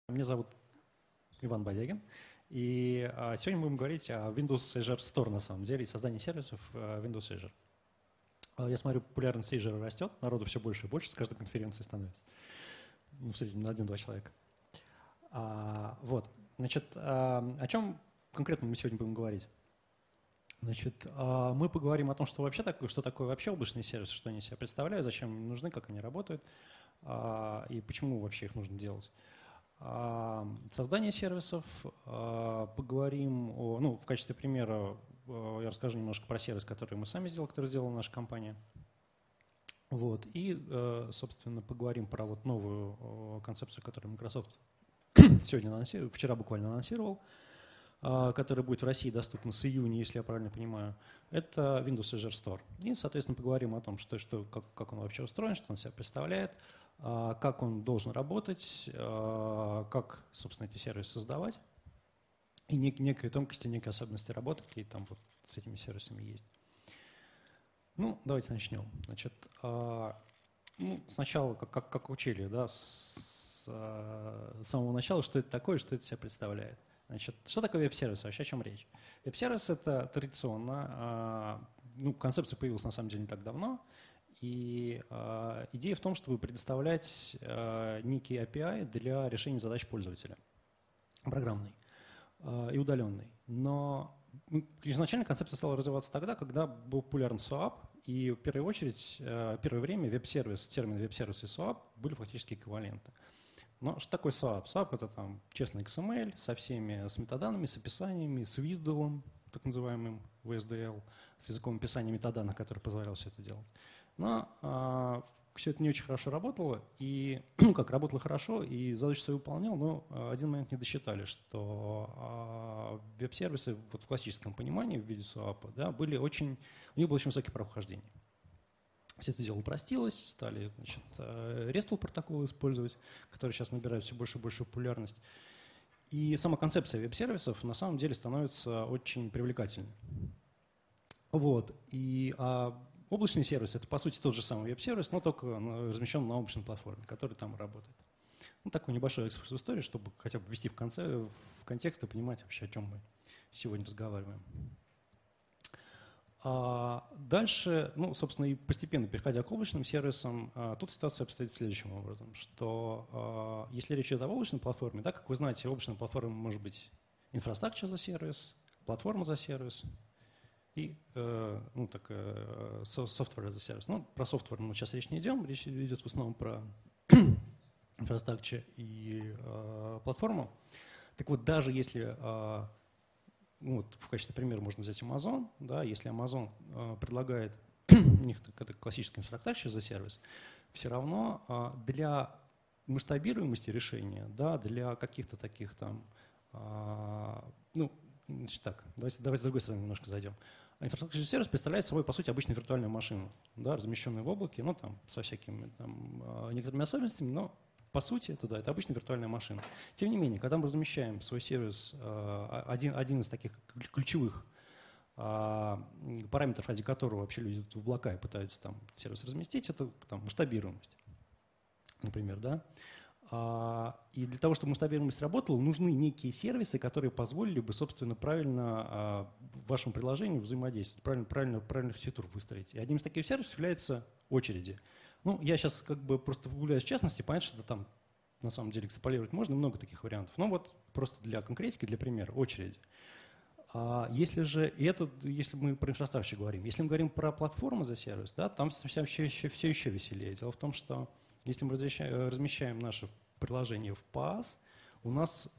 Меня зовут Иван Бодягин, и сегодня мы будем говорить о Windows Azure Store на самом деле и создании сервисов Windows Azure. Я смотрю, популярность Azure растет, народу все больше и больше, с каждой конференцией становится. В среднем на 1-2 человека. Значит, о чем конкретно мы сегодня будем говорить? Значит, мы поговорим о том, что такое вообще облачные сервисы, что они из себя представляют, зачем они нужны, как они работают и почему вообще их нужно делать. Создание сервисов, поговорим в качестве примера я расскажу немножко про сервис, который мы сами сделали, который сделала наша компания. И, собственно, поговорим про новую концепцию, которую Microsoft вчера буквально анонсировал, которая будет в России доступна с июня, если я правильно понимаю. Это Windows Azure Store. И, соответственно, поговорим о том, как он вообще устроен, что он себя представляет, как он должен работать, как, собственно, эти сервисы создавать, и некие тонкости, некие особенности работы, какие там вот с этими сервисами есть. Давайте начнем. Значит, сначала, как учили, да, с самого начала, что это такое, что это себя представляет. Значит, что такое веб-сервис, вообще о чем речь? Веб-сервис — это традиционно, концепция появилась на самом деле не так давно, и идея в том, чтобы предоставлять некий API для решения задач пользователя, программной и удаленной. Но изначально концепция стала развиваться тогда, когда был популярен SOAP, и в первую очередь, первое время термин веб-сервис и SOAP были фактически эквиваленты. Но что такое SOAP? SOAP — это там честный XML с метаданными, с описаниями, с WSDL, так называемым WSDL, с языком описания метаданных, который позволял все это делать. Но все это не очень хорошо работало, и работало хорошо, и задачу свою выполнял, но один момент не досчитали, что веб-сервисы в классическом понимании в виде SOAP, да, у них был очень высокий порог вхождения. Все это дело упростилось, стали, значит, RESTful протоколы использовать, которые сейчас набирают все больше и больше популярность. И сама концепция веб-сервисов на самом деле становится очень привлекательной. Облачный сервис — это, по сути, тот же самый веб-сервис, но только размещен на облачной платформе, который там работает. Такой небольшой экскурс в историю, чтобы хотя бы ввести в контекст и понимать вообще, о чем мы сегодня разговариваем. Дальше, собственно, и постепенно переходя к облачным сервисам, тут ситуация обстоит следующим образом, что если речь идет об облачной платформе, да, как вы знаете, облачная платформа может быть инфраструктура за сервис, платформа за сервис и software за сервис. Про software мы сейчас речь не идем, речь идет в основном про инфраструктуру и платформу. Так вот, даже если в качестве примера можно взять Amazon. Да, если Amazon предлагает, у них это классическая инфраструктура за сервис, все равно для масштабируемости решения, да, для каких-то таких там, давайте с другой стороны немножко зайдем. Инфраструктурный сервис представляет собой, по сути, обычную виртуальную машину, да, размещенную в облаке, со всякими некоторыми особенностями, но по сути, это обычная виртуальная машина. Тем не менее, когда мы размещаем свой сервис, один из таких ключевых параметров, ради которого вообще люди идут в облака и пытаются там сервис разместить, это масштабируемость, например. Да? И для того, чтобы масштабируемость работала, нужны некие сервисы, которые позволили бы, собственно, правильно вашему приложению взаимодействовать, правильно архитектуру выстроить. И одним из таких сервисов являются очереди. Я сейчас просто вгуляюсь в частности, понятно, что там на самом деле экстраполировать можно, много таких вариантов. Просто для конкретики, для примера, очереди. Если мы про инфраструктуру говорим, если мы говорим про платформу за сервис, да, там все еще веселее. Дело в том, что если мы размещаем наше приложение в PaaS, у нас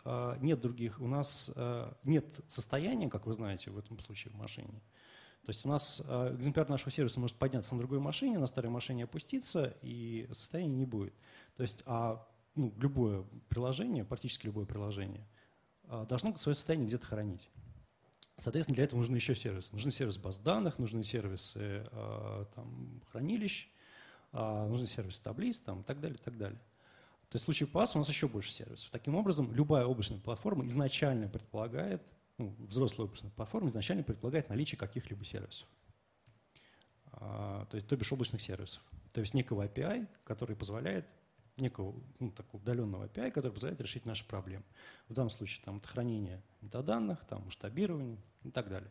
нет состояния, как вы знаете, в этом случае в машине. То есть у нас экземпляр нашего сервиса может подняться на другой машине, на старой машине опуститься, и состояния не будет. То есть любое приложение, практически любое приложение, должно свое состояние где-то хранить. Соответственно, для этого нужны еще сервисы. Нужны сервисы баз данных, нужны сервисы хранилищ, нужны сервисы таблиц и так далее, и так далее. То есть в случае PaaS у нас еще больше сервисов. Таким образом, любая облачная платформа изначально предполагает, взрослая облачная платформа изначально предполагает наличие каких-либо сервисов. То бишь облачных сервисов. То есть некого API, который позволяет некого такого удаленного API, который позволяет решить наши проблемы. В данном случае там, это хранение метаданных, там, масштабирование и так далее.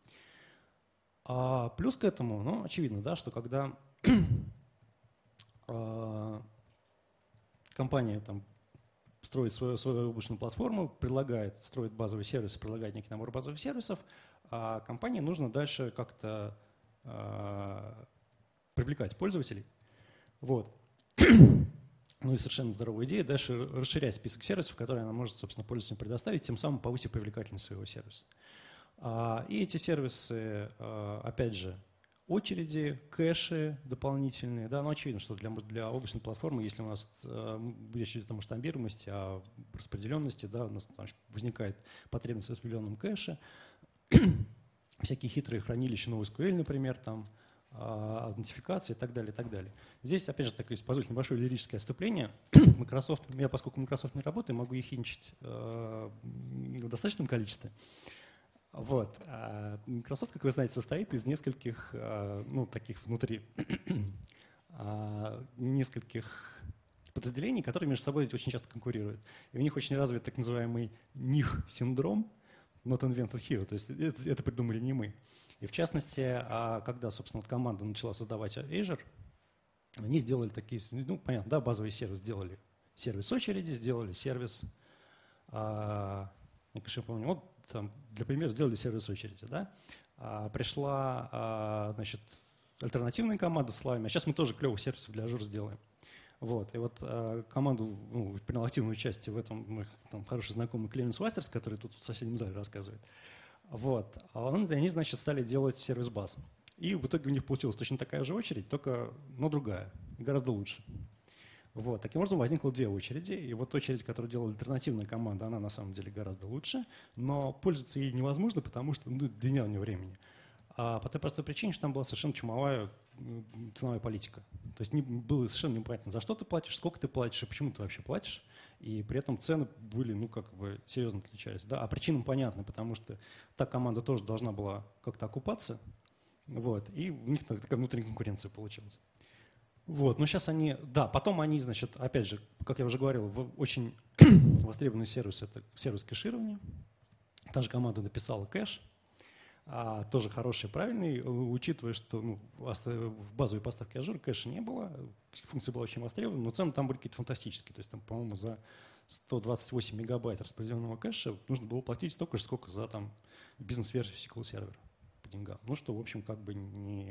А плюс к этому, ну, очевидно, да, что когда компания там, строит свою облачную платформу, строит базовый сервис, предлагает некий набор базовых сервисов, а компании нужно дальше как-то привлекать пользователей. Вот. Ну и совершенно здоровая идея дальше расширять список сервисов, которые она может, собственно, пользователям предоставить, тем самым повысив привлекательность своего сервиса. И эти сервисы, опять же, очереди, кэши дополнительные. Да, но очевидно, что для облачной платформы, если у нас речь идет о масштабируемости, о распределенности, да, у нас возникает потребность в распределенном кэше, всякие хитрые хранилища NoSQL, например, там, аутентификация и так далее, и так далее. Здесь, опять же, такое, позвольте, небольшое лирическое отступление. Microsoft, я, поскольку Microsoft не работает, могу ехидничать в достаточном количестве. Вот. Microsoft, как вы знаете, состоит из нескольких, ну, таких внутри, нескольких подразделений, которые между собой очень часто конкурируют. И у них очень развит так называемый них-синдром, not invented here, то есть это придумали не мы. И в частности, когда, собственно, команда начала создавать Azure, они сделали такие, ну, понятно, да, базовый сервис, сделали сервис очереди, сделали сервис, я, конечно, помню, вот там, для примера, сделали сервис очереди, да, пришла, значит, альтернативная команда с словами, а сейчас мы тоже клевый сервис для Azure сделаем. Вот, и вот команду, ну, принял активное участие в этом мой там, хороший знакомый Клеменс Вастерс, который тут в соседнем зале рассказывает. Вот. Они, значит, стали делать сервис-баз. И в итоге у них получилась точно такая же очередь, только, но другая, гораздо лучше. Вот. Таким образом, возникло две очереди. И вот очередь, которую делала альтернативная команда, она на самом деле гораздо лучше, но пользоваться ей невозможно, потому что длина у нее времени. А по той простой причине, что там была совершенно чумовая ценовая политика. То есть было совершенно непонятно, за что ты платишь, сколько ты платишь и почему ты вообще платишь. И при этом цены были, ну, как бы серьезно отличались. Да? А причинам понятно, потому что та команда тоже должна была как-то окупаться. Вот, и у них такая внутренняя конкуренция получилась. Вот, но сейчас они, да, потом они, значит, опять же, как я уже говорил, очень востребованный сервис – это сервис кэширования. Та же команда написала кэш, тоже хороший, правильный, учитывая, что ну, в базовой поставке Azure кэша не было, функция была очень востребована, но цены там были какие-то фантастические. То есть там, по-моему, за 128 мегабайт распределенного кэша нужно было платить столько же, сколько за там бизнес-версию SQL Server по деньгам. Ну что, в общем, как бы не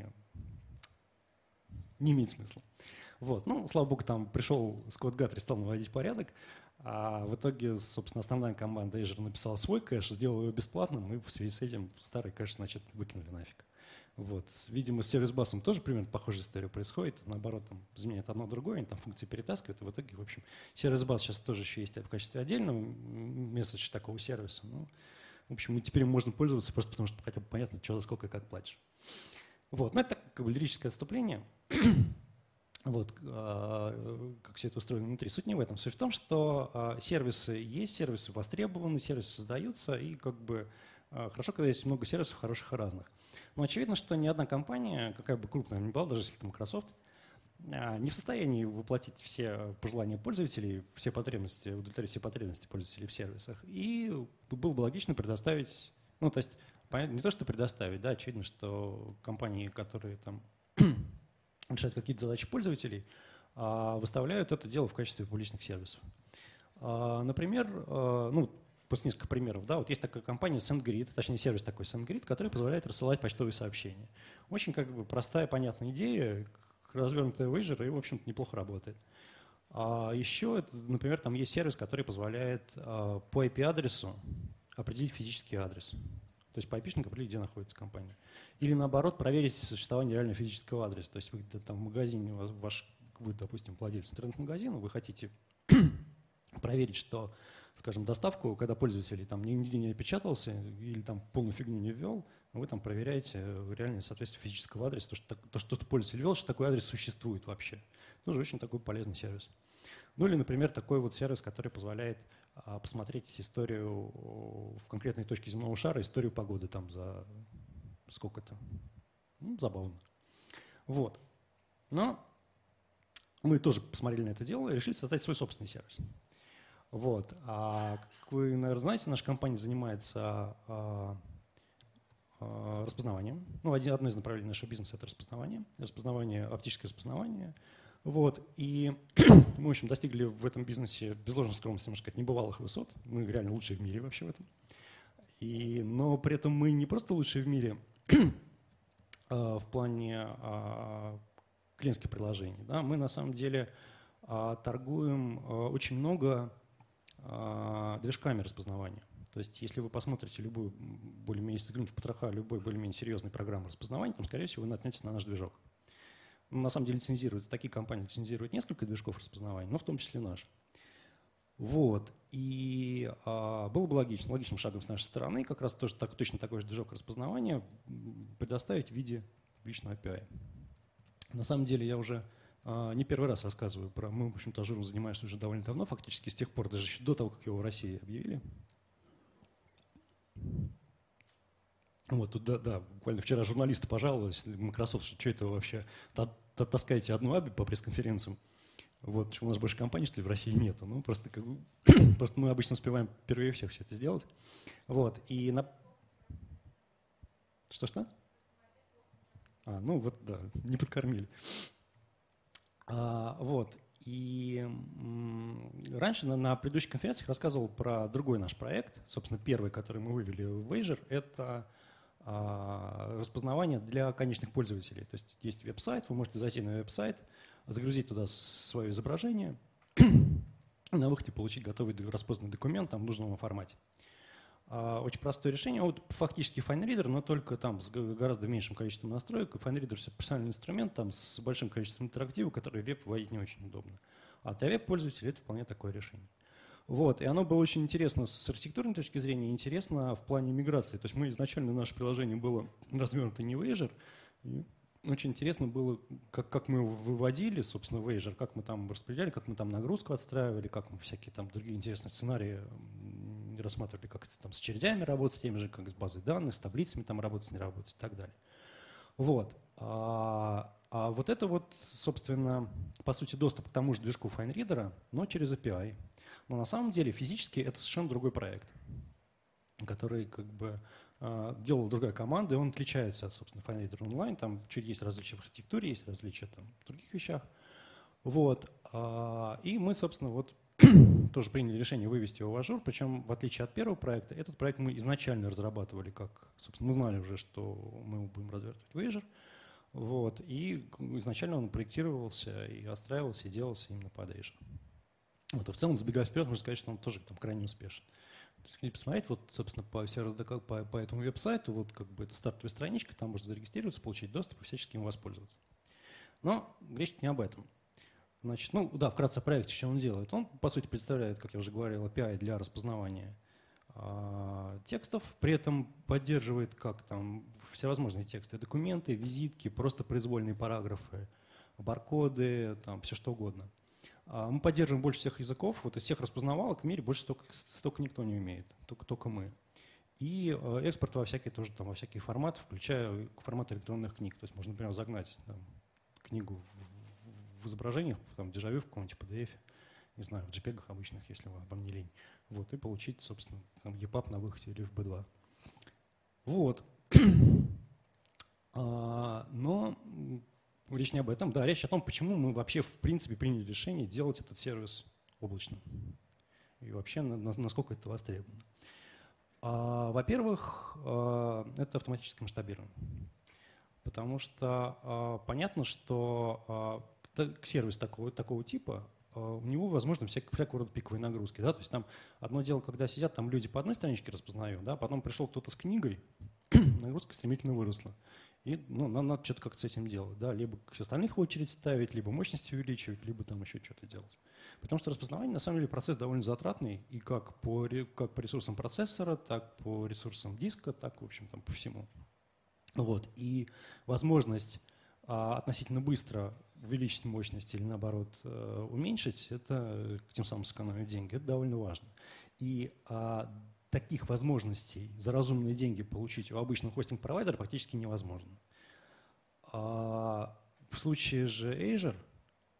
имеет смысла. Вот. Ну, слава богу, там пришел Скотт Гатри, стал наводить порядок, а в итоге, собственно, основная команда Azure написала свой кэш, сделала его бесплатным, и в связи с этим старый кэш, значит, выкинули нафиг. Вот. Видимо, с сервис-басом тоже примерно похожая история происходит. Наоборот, там изменяют одно другое, они там функции перетаскивают, и в итоге, в общем, сервис-бас сейчас тоже еще есть в качестве отдельного месседжа такого сервиса. Ну, в общем, теперь им можно пользоваться просто потому, что хотя бы понятно, что за сколько и как платишь. Вот. Ну, это как бы лирическое отступление. Вот, как все это устроено внутри. Суть не в этом. Суть в том, что сервисы есть, сервисы востребованы, сервисы создаются, и как бы хорошо, когда есть много сервисов хороших и разных. Но очевидно, что ни одна компания, какая бы крупная ни была, даже если это Microsoft, не в состоянии воплотить все пожелания пользователей, все потребности, удовлетворить все потребности пользователей в сервисах. И было бы логично предоставить, ну, то есть, не то, что предоставить, да, очевидно, что компании, которые там решают какие-то задачи пользователей, выставляют это дело в качестве публичных сервисов. Например, ну, просто несколько примеров. Да, вот есть такая компания SendGrid, точнее сервис такой SendGrid, который позволяет рассылать почтовые сообщения. Очень как бы простая, понятная идея, развернутая в Azure и, в общем-то, неплохо работает. А еще, например, там есть сервис, который позволяет по IP-адресу определить физический адрес. То есть по IP-шнику определить, где находится компания. Или наоборот, проверить существование реально физического адреса. То есть вы там в магазине, вы, допустим, владелец интернет-магазина, вы хотите проверить, что, скажем, доставку, когда пользователь там нигде не опечатался или там полную фигню не ввел, вы там проверяете реальное соответствие физического адреса, то, что пользователь ввел, что такой адрес существует вообще. Тоже очень такой полезный сервис. Ну или, например, такой вот сервис, который позволяет посмотреть историю в конкретной точке земного шара, историю погоды там за сколько-то. Ну, забавно. Вот. Но мы тоже посмотрели на это дело и решили создать свой собственный сервис. Вот. А как вы, наверное, знаете, наша компания занимается распознаванием. Ну, одно из направлений нашего бизнеса – это распознавание, оптическое распознавание. Вот. И мы, в общем, достигли в этом бизнесе, без ложной скромности, можно сказать, небывалых высот. Мы реально лучшие в мире вообще в этом. Но при этом мы не просто лучшие в мире в плане клиентских приложений. Да? Мы на самом деле торгуем очень много движками распознавания. То есть, если вы посмотрите любую, более-менее, заглянуть в потроха любой более-менее серьезной программы распознавания, там, скорее всего, вы наткнетесь на наш движок. На самом деле лицензируется, такие компании лицензируют несколько движков распознавания, но в том числе наш. Вот. И было бы логичным шагом с нашей стороны как раз тоже точно такой же движок распознавания предоставить в виде публичного API. На самом деле я уже не первый раз рассказываю про... Мы, в общем-то, ажуром занимаемся уже довольно давно, фактически с тех пор, даже еще до того, как его в России объявили. Вот, тут, да, буквально вчера журналисты пожаловались, Microsoft, что это вы вообще таскаете одну API по пресс-конференциям. Вот, у нас больше компаний, что ли, в России нету. Ну, просто, просто мы обычно успеваем впервые всех все это сделать. Вот, и на... Что-что? Ну вот, да, не подкормили. Вот. И раньше на предыдущих конференциях рассказывал про другой наш проект. Собственно, первый, который мы вывели в Azure, это распознавание для конечных пользователей. То есть веб-сайт, вы можете зайти на веб-сайт, загрузить туда свое изображение, на выходе получить готовый распознанный документ там, в нужном формате. Очень простое решение. Вот фактически FineReader, но только там с гораздо меньшим количеством настроек. FineReader – все профессиональный инструмент там, с большим количеством интерактива, который в веб вводить не очень удобно. А для веб-пользователей это вполне такое решение. Вот. И оно было очень интересно с архитектурной точки зрения, интересно в плане миграции. То есть мы изначально, наше приложение было развернуто не в Azure. И очень интересно было, как мы его выводили, собственно, в Azure, как мы там распределяли, как мы там нагрузку отстраивали, как мы всякие там другие интересные сценарии рассматривали, как там с очередями работать, с теми же, как с базой данных, с таблицами там работать, не работать и так далее. Вот. А вот это вот, собственно, по сути, доступ к тому же движку FineReader, но через API. Но на самом деле физически это совершенно другой проект, который как бы делала другая команда, и он отличается от, собственно, FineReader Online. Там чуть есть различия в архитектуре, есть различия там, в других вещах. Вот. И мы, собственно, вот тоже приняли решение вывести его в Azure, причем, в отличие от первого проекта, этот проект мы изначально разрабатывали, как, собственно, мы знали уже, что мы его будем развертывать в Azure. Вот. И изначально он проектировался и отстраивался, и делался именно под Azure. Вот. А в целом, забегая вперед, можно сказать, что он тоже там крайне успешен. Если посмотреть, вот, собственно, по этому веб-сайту, вот как бы это стартовая страничка, там можно зарегистрироваться, получить доступ и всячески им воспользоваться. Но речь не об этом. Значит, ну да, вкратце о проекте, что он делает. Он, по сути, представляет, как я уже говорил, API для распознавания текстов, при этом поддерживает как там всевозможные тексты, документы, визитки, просто произвольные параграфы, баркоды, там все что угодно. Мы поддерживаем больше всех языков, вот из всех распознавалок в мире больше столько никто не умеет, только мы. И экспорт во всякие тоже там во всякие форматы, включая формат электронных книг. То есть можно, например, загнать там, книгу в изображениях, там, дежавю в каком-нибудь PDF, не знаю, в JPEG обычных, если вам не лень. Вот, и получить, собственно, там, EPUB на выходе или в B2. Вот. Но речь не об этом. Да, речь о том, почему мы вообще, в принципе, приняли решение делать этот сервис облачным. И вообще, насколько это востребовано. Во-первых, это автоматическое масштабирование. Потому что понятно, что сервис такого типа, у него возможны всякого рода пиковые нагрузки. Да? То есть там одно дело, когда сидят там люди по одной страничке распознают, да? Потом пришел кто-то с книгой, нагрузка стремительно выросла. И надо что-то как-то с этим делать. Да? Либо остальных в очередь ставить, либо мощность увеличивать, либо там еще что-то делать. Потому что распознавание, на самом деле, процесс довольно затратный, и как по ресурсам процессора, так по ресурсам диска, так, в общем, там, по всему. Вот. И возможность относительно быстро увеличить мощность или, наоборот, уменьшить, это тем самым сэкономить деньги. Это довольно важно. И таких возможностей за разумные деньги получить у обычного хостинг-провайдера практически невозможно. В случае же Azure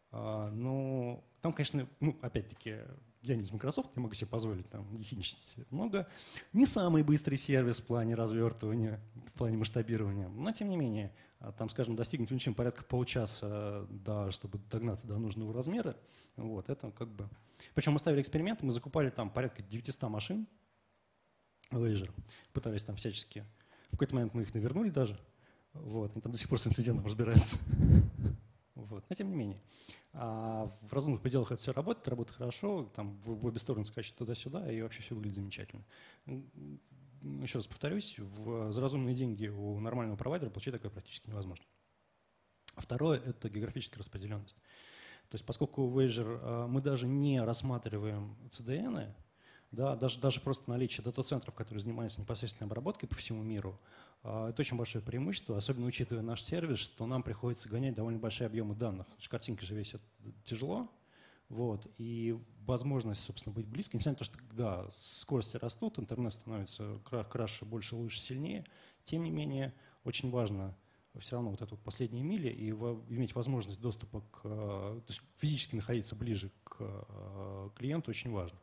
Ну, там, конечно, ну, опять-таки, я не из Microsoft, не могу себе позволить там ехидничать много. Не самый быстрый сервис в плане развертывания, в плане масштабирования, но тем не менее, там, скажем, достигнуть величин порядка получаса, да, чтобы догнаться до нужного размера. Вот, это как бы... Причем мы ставили эксперимент, мы закупали там порядка 900 машин в Azure, пытались там всячески. В какой-то момент мы их навернули даже. Вот, они там до сих пор с инцидентом разбираются. Вот. Но тем не менее. В разумных пределах это все работает хорошо, там в обе стороны скачет туда-сюда, и вообще все выглядит замечательно. Еще раз повторюсь, за разумные деньги у нормального провайдера получить такое практически невозможно. Второе – это географическая распределенность. То есть поскольку в Azure мы даже не рассматриваем CDN, да, даже просто наличие дата-центров, которые занимаются непосредственной обработкой по всему миру, это очень большое преимущество, особенно учитывая наш сервис, что нам приходится гонять довольно большие объемы данных. Картинки же весят тяжело, вот, и возможность, собственно, быть близко, несмотря на то, что да, скорости растут, интернет становится краше, больше, лучше, сильнее, тем не менее очень важно все равно вот эту вот последние мили и иметь возможность доступа то есть физически находиться ближе к клиенту очень важно.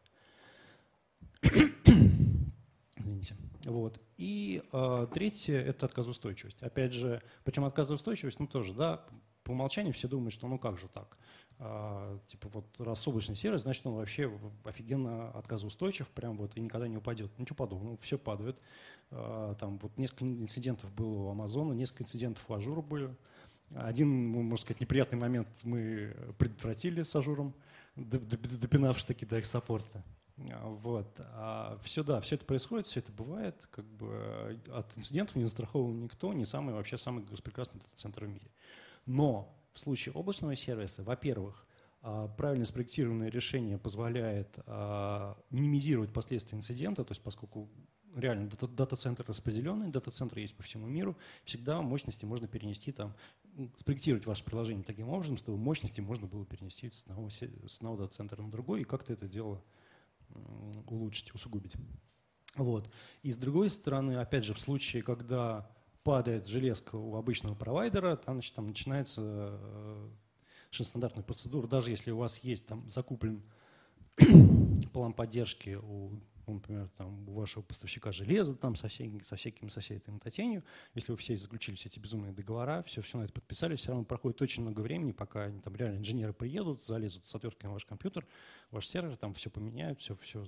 Извините. Вот. И третье – это отказоустойчивость. Опять же, причем отказоустойчивость, ну тоже, да, по умолчанию все думают, что ну как же так. Типа вот раз облачный сервис, значит он вообще офигенно отказоустойчив, прям вот и никогда не упадет. Ничего подобного, все падает. Там вот несколько инцидентов было у Амазона, несколько инцидентов у Ажура были. Один, можно сказать, неприятный момент мы предотвратили с Ажуром, допинавшись таки до их саппорта. Вот. Все, да, все это происходит, все это бывает. Как бы от инцидентов не застрахован никто, не вообще самый прекрасный дата-центр в мире. Но в случае облачного сервиса, во-первых, правильно спроектированное решение позволяет минимизировать последствия инцидента, то есть поскольку реально дата-центр распределенный, дата-центры есть по всему миру, всегда мощности можно перенести там, спроектировать ваше приложение таким образом, чтобы мощности можно было перенести с одного дата-центра на другой, и как-то это дело улучшить, усугубить. Вот. И с другой стороны, опять же, в случае, когда падает железка у обычного провайдера, там начинается стандартная процедура, даже если у вас есть там закуплен план поддержки например, там, у вашего поставщика железа там, со всей этой мототенью, если вы все заключили все эти безумные договора, все на это подписали, все равно проходит очень много времени, пока там реально инженеры приедут, залезут с отверткой на ваш компьютер, ваш сервер, там все поменяют,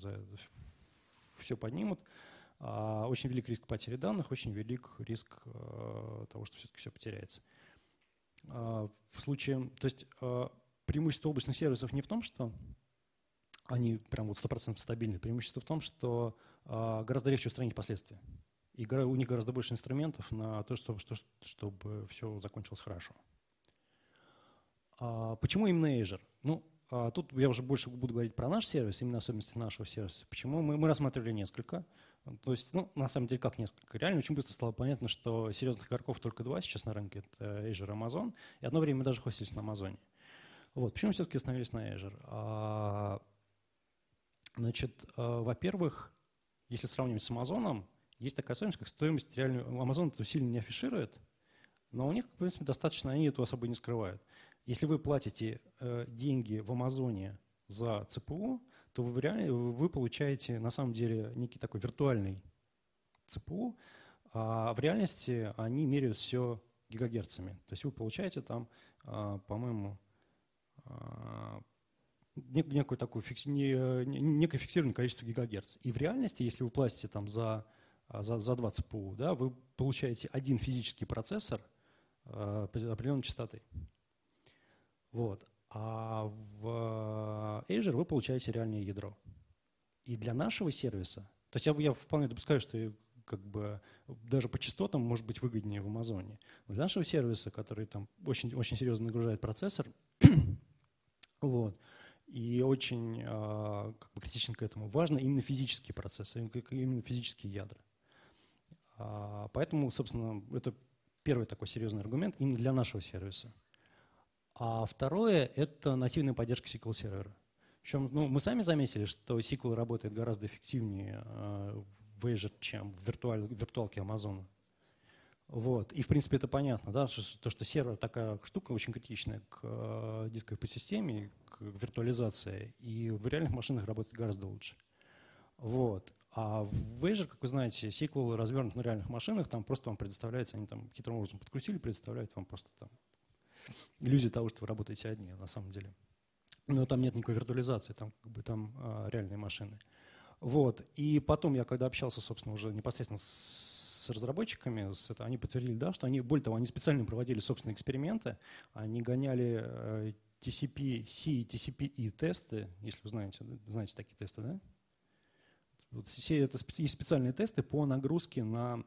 все поднимут. Очень велик риск потери данных, очень велик риск того, что все-таки все потеряется. В случае, то есть преимущество облачных сервисов не в том, что они прям вот 100% стабильны. Преимущество в том, что гораздо легче устранить последствия. И у них гораздо больше инструментов на то, чтобы все закончилось хорошо. Почему именно Azure? Ну, тут я уже больше буду говорить про наш сервис, именно особенности нашего сервиса. Почему? Мы рассматривали несколько. То есть, ну, на самом деле, как несколько? Реально очень быстро стало понятно, что серьезных игроков только два сейчас на рынке. Это Azure и Amazon. И одно время мы даже хостились на Амазоне. Вот. Почему мы все-таки остановились на Azure? Значит, во-первых, если сравнивать с Амазоном, есть такая особенность, как стоимость реальную. Амазон это сильно не афиширует, но у них, в принципе, достаточно, они этого особо не скрывают. Если вы платите деньги в Амазоне за ЦПУ, то вы получаете на самом деле некий такой виртуальный ЦПУ, а в реальности они меряют все гигагерцами. То есть вы получаете там, по-моему, некое фиксированное количество гигагерц. И в реальности, если вы платите там за 2 ЦПУ, да, вы получаете один физический процессор определенной частоты. Вот. А в Azure вы получаете реальное ядро. И для нашего сервиса, то есть я вполне допускаю, что как бы даже по частотам может быть выгоднее в Амазоне. Но для нашего сервиса, который там очень, очень серьезно нагружает процессор, вот, и очень как бы критичен к этому, важно именно физические процессы, именно физические ядра. Поэтому, собственно, это первый такой серьезный аргумент именно для нашего сервиса. А второе – это нативная поддержка SQL-сервера. Причем мы сами заметили, что SQL работает гораздо эффективнее в Azure, чем в виртуалке Amazon. Вот. И, в принципе, это понятно, да, то, что сервер такая штука очень критичная к дисковой подсистеме, к виртуализации, и в реальных машинах работает гораздо лучше. Вот. А в Azure, как вы знаете, SQL развернут на реальных машинах, там просто вам предоставляется, они там хитрым образом подкрутили, предоставляют вам просто там иллюзию того, что вы работаете одни на самом деле. Но там нет никакой виртуализации, там, как бы, там реальные машины. Вот. И потом я, когда общался, собственно, уже непосредственно с разработчиками, они подтвердили, да, что они, более того, они специально проводили собственные эксперименты, они гоняли TCP-C и TCP-E тесты, если вы знаете такие тесты, да? Вот это есть специальные тесты по нагрузке на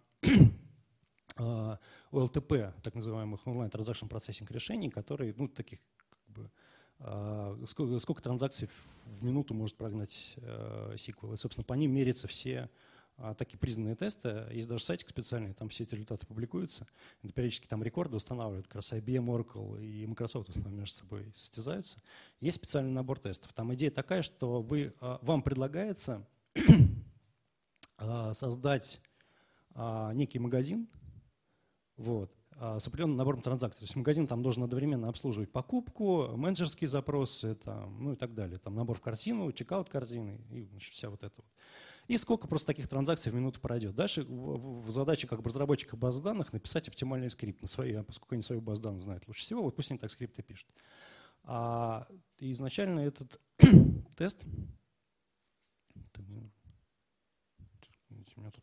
OLTP, так называемых Online Transaction Processing решений, которые, ну, таких, как бы, сколько транзакций в минуту может прогнать SQL. И, собственно, по ним мерятся все такие признанные тесты. Есть даже сайтик специальный, там все эти результаты публикуются. Это периодически там рекорды устанавливают. Как раз IBM, Oracle и Microsoft между собой состязаются. Есть специальный набор тестов. Там идея такая, что вам предлагается создать некий магазин, вот, с определенным набором транзакций. То есть магазин там должен одновременно обслуживать покупку, менеджерские запросы, там, ну и так далее. Там набор в корзину, чекаут корзины и, значит, вся вот это вот. И сколько просто таких транзакций в минуту пройдет. Дальше в задаче как бы разработчика базы данных написать оптимальный скрипт на свои, поскольку они свою базу данных знают лучше всего, вот пусть они так скрипты пишут. И изначально этот тест... У меня тут...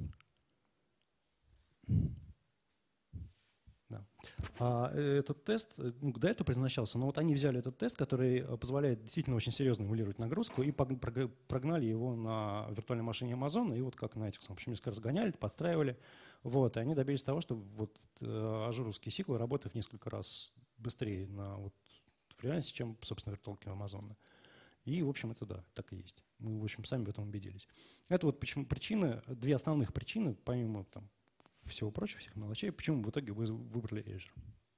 Да. Этот тест, ну, до этого предназначался, но вот они взяли этот тест, который позволяет действительно очень серьезно эмулировать нагрузку, и прогнали его на виртуальной машине Amazon, и вот как на этих самых несколько раз гоняли, подстраивали, вот, и они добились того, что вот ажуровский SQL работает в несколько раз быстрее в реальности, чем, собственно, виртуалки Amazon. И, в общем, это да, так и есть. Мы, в общем, сами в этом убедились. Это вот почему причины, две основных причины, помимо там всего прочего, всех мелочей, почему в итоге вы выбрали Azure.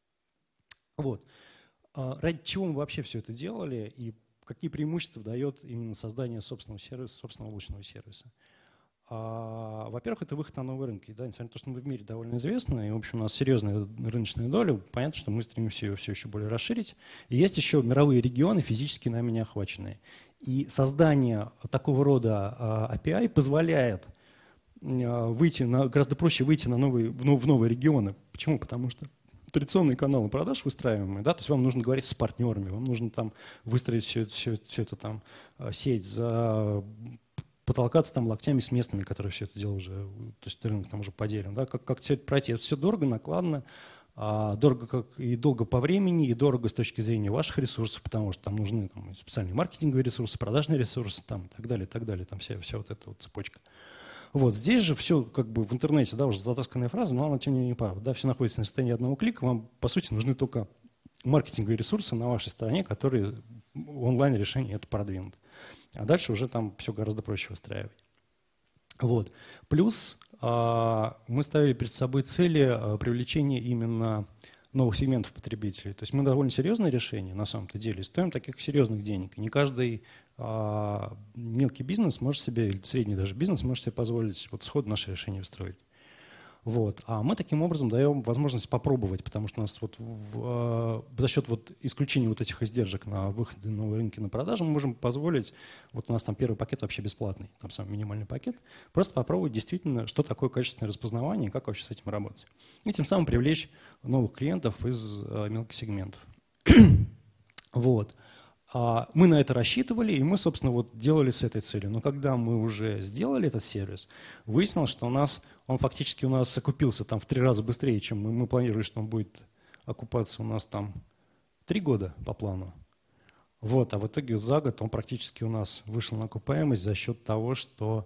Вот. Ради чего мы вообще все это делали и какие преимущества дает именно создание собственного сервиса, собственного облачного сервиса? Во-первых, это выход на новые рынки. Да? Несмотря на то, что мы в мире довольно известны, и, в общем, у нас серьезная рыночная доля, понятно, что мы стремимся ее все еще более расширить. И есть еще мировые регионы, физически нами не охваченные. И создание такого рода API позволяет гораздо проще выйти в новые регионы. Почему? Потому что традиционные каналы продаж выстраиваемые, да, то есть вам нужно говорить с партнерами, вам нужно там выстроить все это там сеть, потолкаться там локтями с местными, которые все это дело уже, то есть рынок там уже поделен, да, как все это пройти, это все дорого, накладно, дорого и долго по времени, и дорого с точки зрения ваших ресурсов, потому что там нужны там специальные маркетинговые ресурсы, продажные ресурсы, там, и так далее, там вся вот эта вот цепочка. Вот здесь же все как бы в интернете, да, уже затасканная фраза, но она тем не менее права. Да, все находится на состоянии одного клика, вам по сути нужны только маркетинговые ресурсы на вашей стороне, которые онлайн-решение это продвинут. А дальше уже там все гораздо проще выстраивать. Вот. Плюс мы ставили перед собой цели привлечения именно новых сегментов потребителей. То есть мы довольно серьезное решение на самом-то деле, стоим таких серьезных денег. И не каждый мелкий бизнес может себе, или средний даже бизнес может себе позволить вот сходу наше решение устроить. Вот. А мы таким образом даем возможность попробовать, потому что у нас вот за счет вот исключения вот этих издержек на выходе на новые рынки на продажу мы можем позволить, вот у нас там первый пакет вообще бесплатный, там самый минимальный пакет, просто попробовать действительно, что такое качественное распознавание и как вообще с этим работать. И тем самым привлечь новых клиентов из мелких сегментов. Вот. Мы на это рассчитывали, и мы, собственно, вот делали с этой целью. Но когда мы уже сделали этот сервис, выяснилось, что он фактически у нас окупился там в 3 раза быстрее, чем мы планировали, что он будет окупаться у нас там 3 года по плану. Вот, а в итоге за год он практически у нас вышел на окупаемость за счет того, что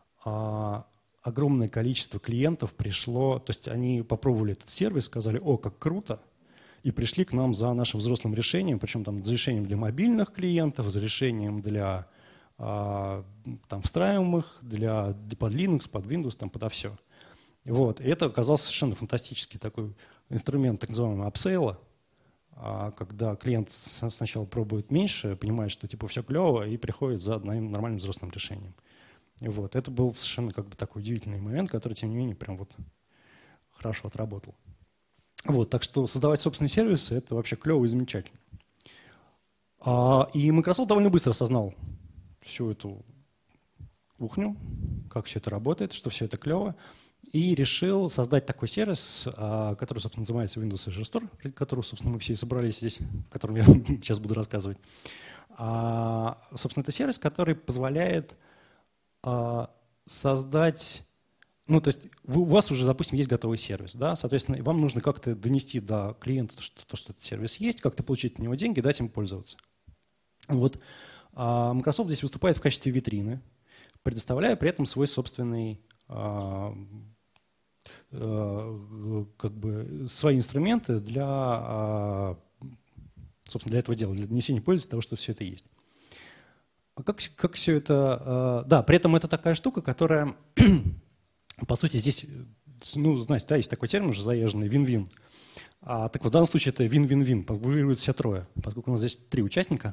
огромное количество клиентов пришло, то есть они попробовали этот сервис, сказали: о, как круто, и пришли к нам за нашим взрослым решением, причем там за решением для мобильных клиентов, за решением для там встраиваемых, под Linux, под Windows, там подо все. Вот. И это оказался совершенно фантастический такой инструмент так называемого апсейла, когда клиент сначала пробует меньше, понимает, что типа все клево, и приходит за одним нормальным взрослым решением. Вот. Это был совершенно как бы такой удивительный момент, который, тем не менее, прям вот хорошо отработал. Вот, так что создавать собственные сервисы – это вообще клево и замечательно. И Microsoft довольно быстро осознал всю эту кухню, как все это работает, что все это клево, и решил создать такой сервис, который, собственно, называется Windows Azure Store, про который, собственно, мы все и собрались здесь, о котором я сейчас буду рассказывать. Собственно, это сервис, который позволяет создать, ну, то есть у вас уже, допустим, есть готовый сервис, да, соответственно, вам нужно как-то донести до клиента, что этот сервис есть, как-то получить от него деньги, дать им пользоваться. Вот Microsoft здесь выступает в качестве витрины, предоставляя при этом свой собственный, как бы, свои инструменты для, собственно, для этого дела, для донесения пользы, для того, что все это есть. Как все это… Да, при этом это такая штука, которая, по сути, здесь, ну, знаете, да, есть такой термин уже заезженный, вин-вин. Так вот, в данном случае это вин-вин-вин, выигрывают все трое, поскольку у нас здесь три участника.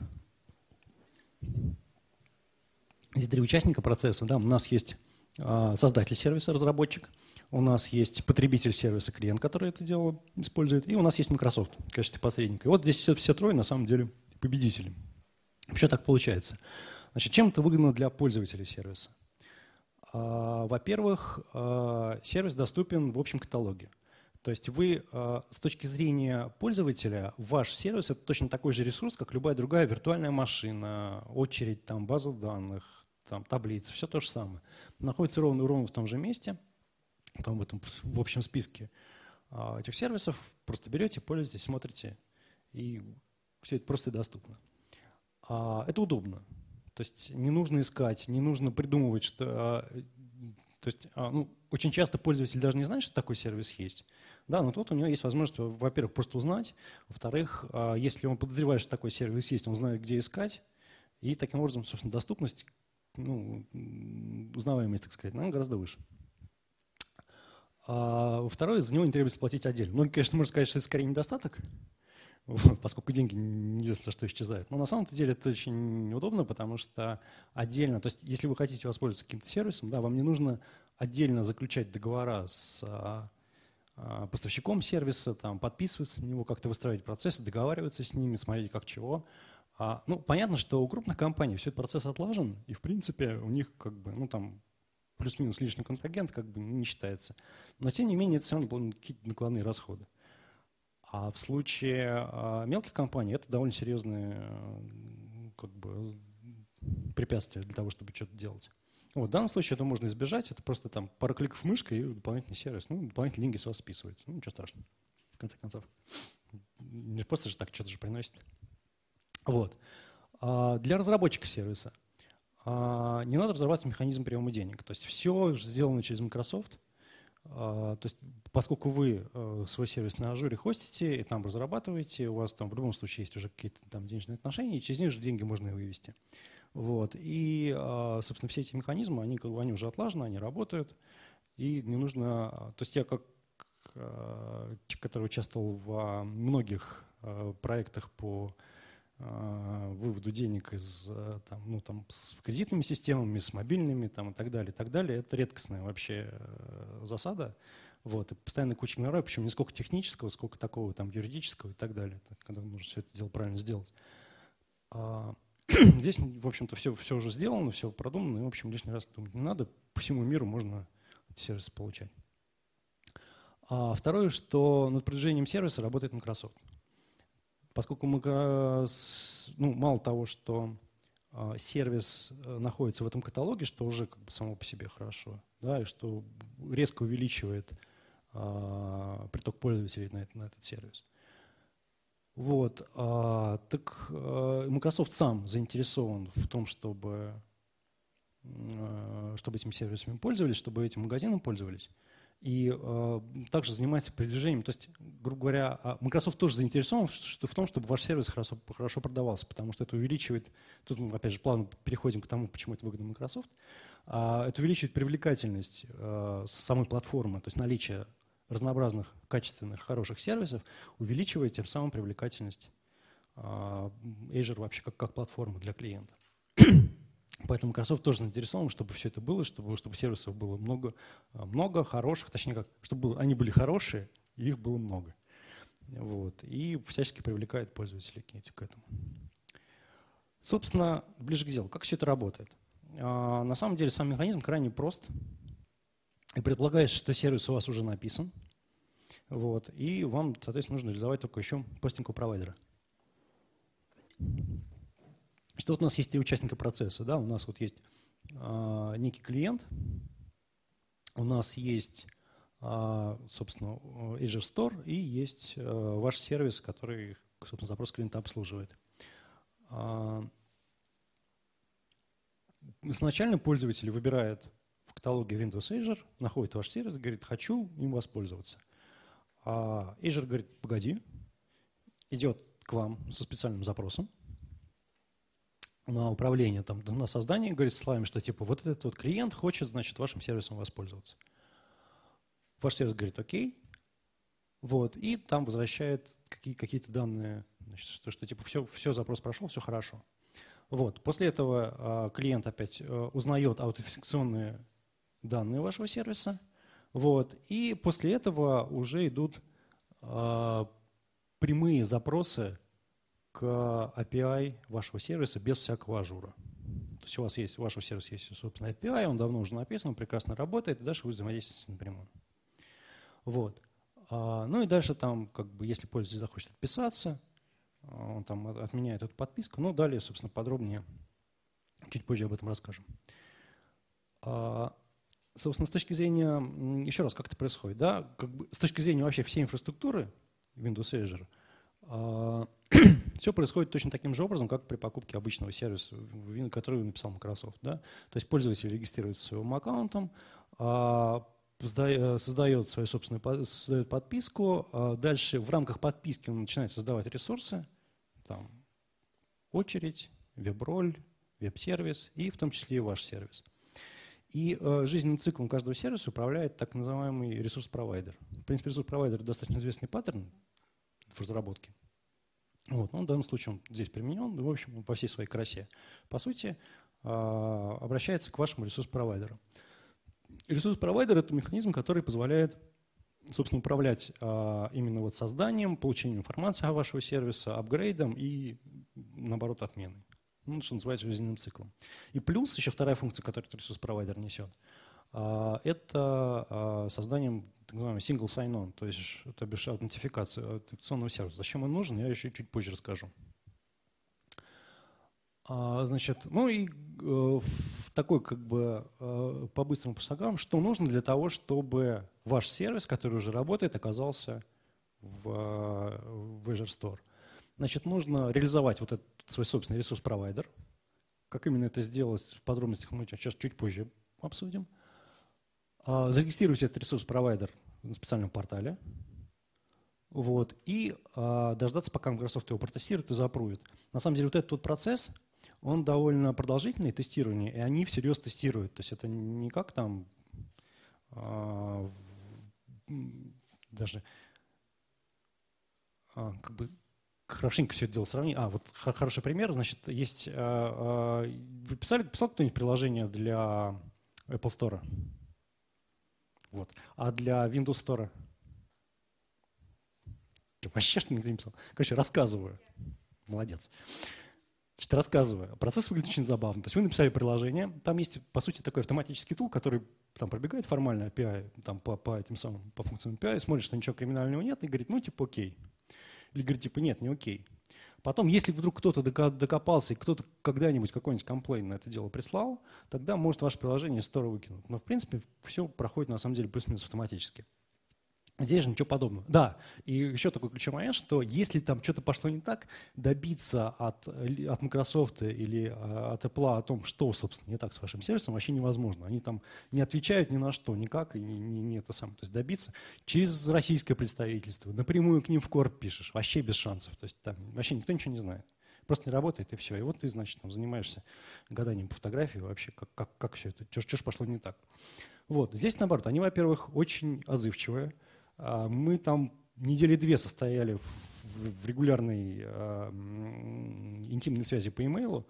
Здесь три участника процесса, да, у нас есть создатель сервиса, разработчик, у нас есть потребитель сервиса, клиент, который это дело использует, и у нас есть Microsoft в качестве посредника. И вот здесь все трое на самом деле победители. Почему так получается? Значит, чем это выгодно для пользователей сервиса? Во-первых, сервис доступен в общем каталоге. То есть вы с точки зрения пользователя, ваш сервис – это точно такой же ресурс, как любая другая виртуальная машина, очередь, там, база данных, там, таблица, все то же самое. Находится ровно в том же месте, там, в общем списке этих сервисов. Просто берете, пользуетесь, смотрите, и все это просто и доступно. Это удобно. То есть не нужно искать, не нужно придумывать, что… То есть, ну, очень часто пользователь даже не знает, что такой сервис есть. Да, но тут у него есть возможность, во-первых, просто узнать. Во-вторых, если он подозревает, что такой сервис есть, он знает, где искать. И таким образом, собственно, доступность, ну, узнаваемость, так сказать, она гораздо выше. Во-вторых, за него не требуется платить отдельно. Ну, конечно, можно сказать, что это скорее недостаток, поскольку деньги неизвестно, что исчезают. Но на самом деле это очень неудобно, потому что отдельно, то есть если вы хотите воспользоваться каким-то сервисом, да, вам не нужно отдельно заключать договора с поставщиком сервиса, там, подписываться на него, как-то выстраивать процессы, договариваться с ними, смотреть как чего. Ну, понятно, что у крупных компаний все этот процесс отлажен, и в принципе у них как бы, ну, там, плюс-минус лишний контрагент как бы не считается. Но тем не менее это все равно какие-то накладные расходы. А в случае мелких компаний это довольно серьезные как бы, препятствия для того, чтобы что-то делать. Вот, в данном случае это можно избежать, это просто там пара кликов мышкой и дополнительный сервис. Ну, дополнительные деньги с вас списываются. Ну, ничего страшного, в конце концов. Не просто же так что-то же приносит. Вот. Для разработчика сервиса не надо разрабатывать механизм приема денег. То есть все сделано через Microsoft. То есть, поскольку вы свой сервис на Azure хостите и там разрабатываете, у вас там в любом случае есть уже какие-то там денежные отношения, и через них же деньги можно и вывести. Вот. И, собственно, все эти механизмы, они уже отлажены, они работают, и не нужно… То есть я как человек, который участвовал в многих проектах по выводу денег из, там, ну, там, с кредитными системами, с мобильными там, и так далее, это редкостная вообще засада. Вот. И постоянно куча гонорара, причем не сколько технического, сколько такого там, юридического и так далее, когда нужно все это дело правильно сделать. Здесь, в общем-то, все уже сделано, все продумано, и, в общем, лишний раз думать не надо. По всему миру можно эти сервисы получать. Второе, что над продвижением сервиса работает Microsoft. Поскольку мы, ну, мало того, что сервис находится в этом каталоге, что уже как бы само по себе хорошо, да, и что резко увеличивает приток пользователей на этот сервис. Вот. Так Microsoft сам заинтересован в том, чтобы этим сервисами пользовались, чтобы этим магазином пользовались. И также занимается продвижением. То есть, грубо говоря, Microsoft тоже заинтересован в том, чтобы ваш сервис хорошо продавался, потому что это увеличивает, тут мы опять же плавно переходим к тому, почему это выгодно Microsoft, это увеличивает привлекательность самой платформы, то есть наличие разнообразных, качественных, хороших сервисов увеличивает тем самым привлекательность Azure вообще как платформы для клиента. Поэтому Microsoft тоже заинтересован, чтобы все это было, чтобы сервисов было много хороших, точнее как, чтобы они были хорошие, и их было много. Вот. И всячески привлекает пользователей к этому. Собственно, ближе к делу. Как все это работает? На самом деле сам механизм крайне прост. И предполагает, что сервис у вас уже написан. Вот, и вам, соответственно, нужно реализовать только еще постинг у провайдера. Что вот у нас есть три участника процесса. Да? У нас вот есть некий клиент, у нас есть, собственно, Azure Store и есть ваш сервис, который, собственно, запрос клиента обслуживает. Изначально пользователь выбирает в каталоге Windows Azure, находит ваш сервис, говорит, хочу им воспользоваться. А Azure говорит, погоди, идет к вам со специальным запросом на управление, там, на создание, говорит словами, что типа вот этот вот клиент хочет, значит, вашим сервисом воспользоваться. Ваш сервис говорит, окей, вот, и там возвращает какие-то данные, значит, что типа все, запрос прошел, все хорошо. Вот. После этого клиент опять узнает аутентификационные данные вашего сервиса, вот, и после этого уже идут прямые запросы к API вашего сервиса без всякого ажура. То есть у вашего сервиса есть, собственно, API, он давно уже написан, он прекрасно работает, и дальше вы взаимодействуете напрямую. Вот. Ну и дальше там, как бы, если пользователь захочет отписаться, он там отменяет эту подписку. Ну, далее, собственно, подробнее, чуть позже об этом расскажем. Собственно, с точки зрения, еще раз, как это происходит, да, как бы, с точки зрения вообще всей инфраструктуры Windows Azure, все происходит точно таким же образом, как при покупке обычного сервиса, который написал Microsoft. Да? То есть пользователь регистрируется своим аккаунтом, создает свою собственную создает подписку, дальше в рамках подписки он начинает создавать ресурсы, там, очередь, веб-роль, веб-сервис и в том числе и ваш сервис. И жизненным циклом каждого сервиса управляет так называемый ресурс-провайдер. В принципе, ресурс-провайдер – достаточно известный паттерн в разработке. Вот, ну, в данном случае он здесь применен, в общем, по всей своей красе. По сути, обращается к вашему ресурс-провайдеру. Ресурс-провайдер – это механизм, который позволяет, собственно, управлять именно вот созданием, получением информации о вашего сервиса, апгрейдом и, наоборот, отменой. Ну, что называется жизненным циклом. И плюс еще вторая функция, которую ресурс-провайдер несет, это созданием так называемого single sign-on, то есть аутентификационного сервиса. Зачем он нужен, я еще чуть позже расскажу. Значит, ну и такой как бы по-быстрому по шагам, что нужно для того, чтобы ваш сервис, который уже работает, оказался в Azure Store. Значит, нужно реализовать вот этот свой собственный ресурс-провайдер. Как именно это сделать в подробностях мы сейчас чуть позже обсудим. Зарегистрировать этот ресурс-провайдер на специальном портале. Вот, и дождаться, пока Microsoft его протестирует и запрувит. На самом деле вот этот вот процесс, он довольно продолжительный, тестирование, и они всерьез тестируют. То есть это не как там даже как бы хорошенько все это дело сравнить. Вот хороший пример. Значит, есть... Вы писал кто-нибудь приложение для Apple Store? Вот. А для Windows Store? Вообще что никто не писал. Короче, рассказываю. Молодец. Значит, рассказываю. Процесс выглядит очень забавно. То есть вы написали приложение, там есть, по сути, такой автоматический тул, который там пробегает формально API, там, по этим самым, по функциям API, смотрит, что ничего криминального нет, и говорит, ну, типа, окей. Или говорит, типа, нет, не окей. Потом, если вдруг кто-то докопался, и кто-то когда-нибудь какой-нибудь комплейн на это дело прислал, тогда может ваше приложение из стора выкинуть. Но, в принципе, все проходит, на самом деле, плюс-минус автоматически. Здесь же ничего подобного. Да, и еще такой ключевой момент, что если там что-то пошло не так, добиться от Microsoft или от Apple о том, что, собственно, не так с вашим сервисом, вообще невозможно. Они там не отвечают ни на что, никак, и не это самое. То есть добиться через российское представительство, напрямую к ним в корп пишешь, вообще без шансов. То есть там вообще никто ничего не знает. Просто не работает, и все. И вот ты, значит, там занимаешься гаданием по фотографии, вообще, как все это, что ж пошло не так. Вот. Здесь, наоборот, они, во-первых, очень отзывчивые. Мы там недели 2 состояли в регулярной интимной связи по имейлу.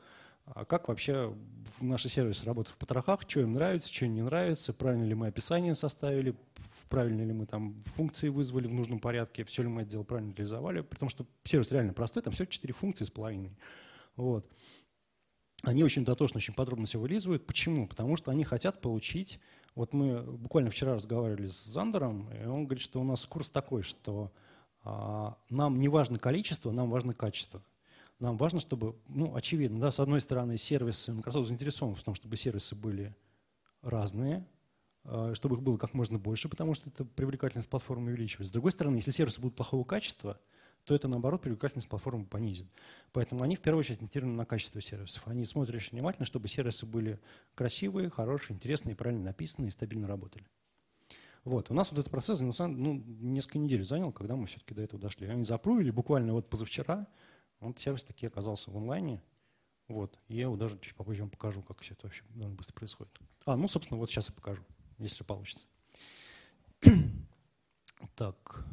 А как вообще наши сервисы работают в потрохах, что им нравится, что им не нравится, правильно ли мы описание составили, правильно ли мы там функции вызвали в нужном порядке, все ли мы это дело правильно реализовали, потому что сервис реально простой, там всего 4 функции с половиной. Вот. Они очень дотошно, очень подробно все вылизывают. Почему? Потому что они хотят получить. Вот мы буквально вчера разговаривали с Зандером, и он говорит, что у нас курс такой, что нам не важно количество, нам важно качество. Нам важно, чтобы, ну, очевидно, да, с одной стороны, сервисы, Microsoft заинтересован в том, чтобы сервисы были разные, чтобы их было как можно больше, потому что это привлекательность платформы увеличивается. С другой стороны, если сервисы будут плохого качества, то это, наоборот, привлекательность платформы понизит. Поэтому они, в первую очередь, ориентированы на качество сервисов. Они смотрят очень внимательно, чтобы сервисы были красивые, хорошие, интересные, правильно написанные и стабильно работали. Вот. У нас вот этот процесс, несколько недель занял, когда мы все-таки до этого дошли. Они запрувили буквально вот позавчера. Вот сервис таки оказался в онлайне. Вот. И я его даже чуть попозже вам покажу, как все это вообще довольно быстро происходит. Ну, собственно, вот сейчас я покажу, если получится. Так.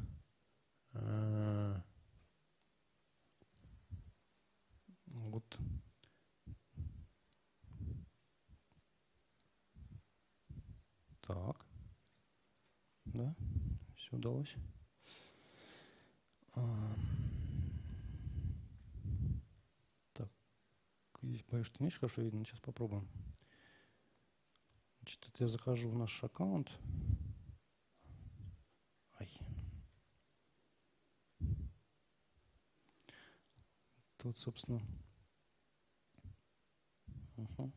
Вот. Так. Да, все удалось. Так. Здесь боюсь, что не очень хорошо видно. Сейчас попробуем. Значит, это я захожу в наш аккаунт. Тут, собственно. Угу.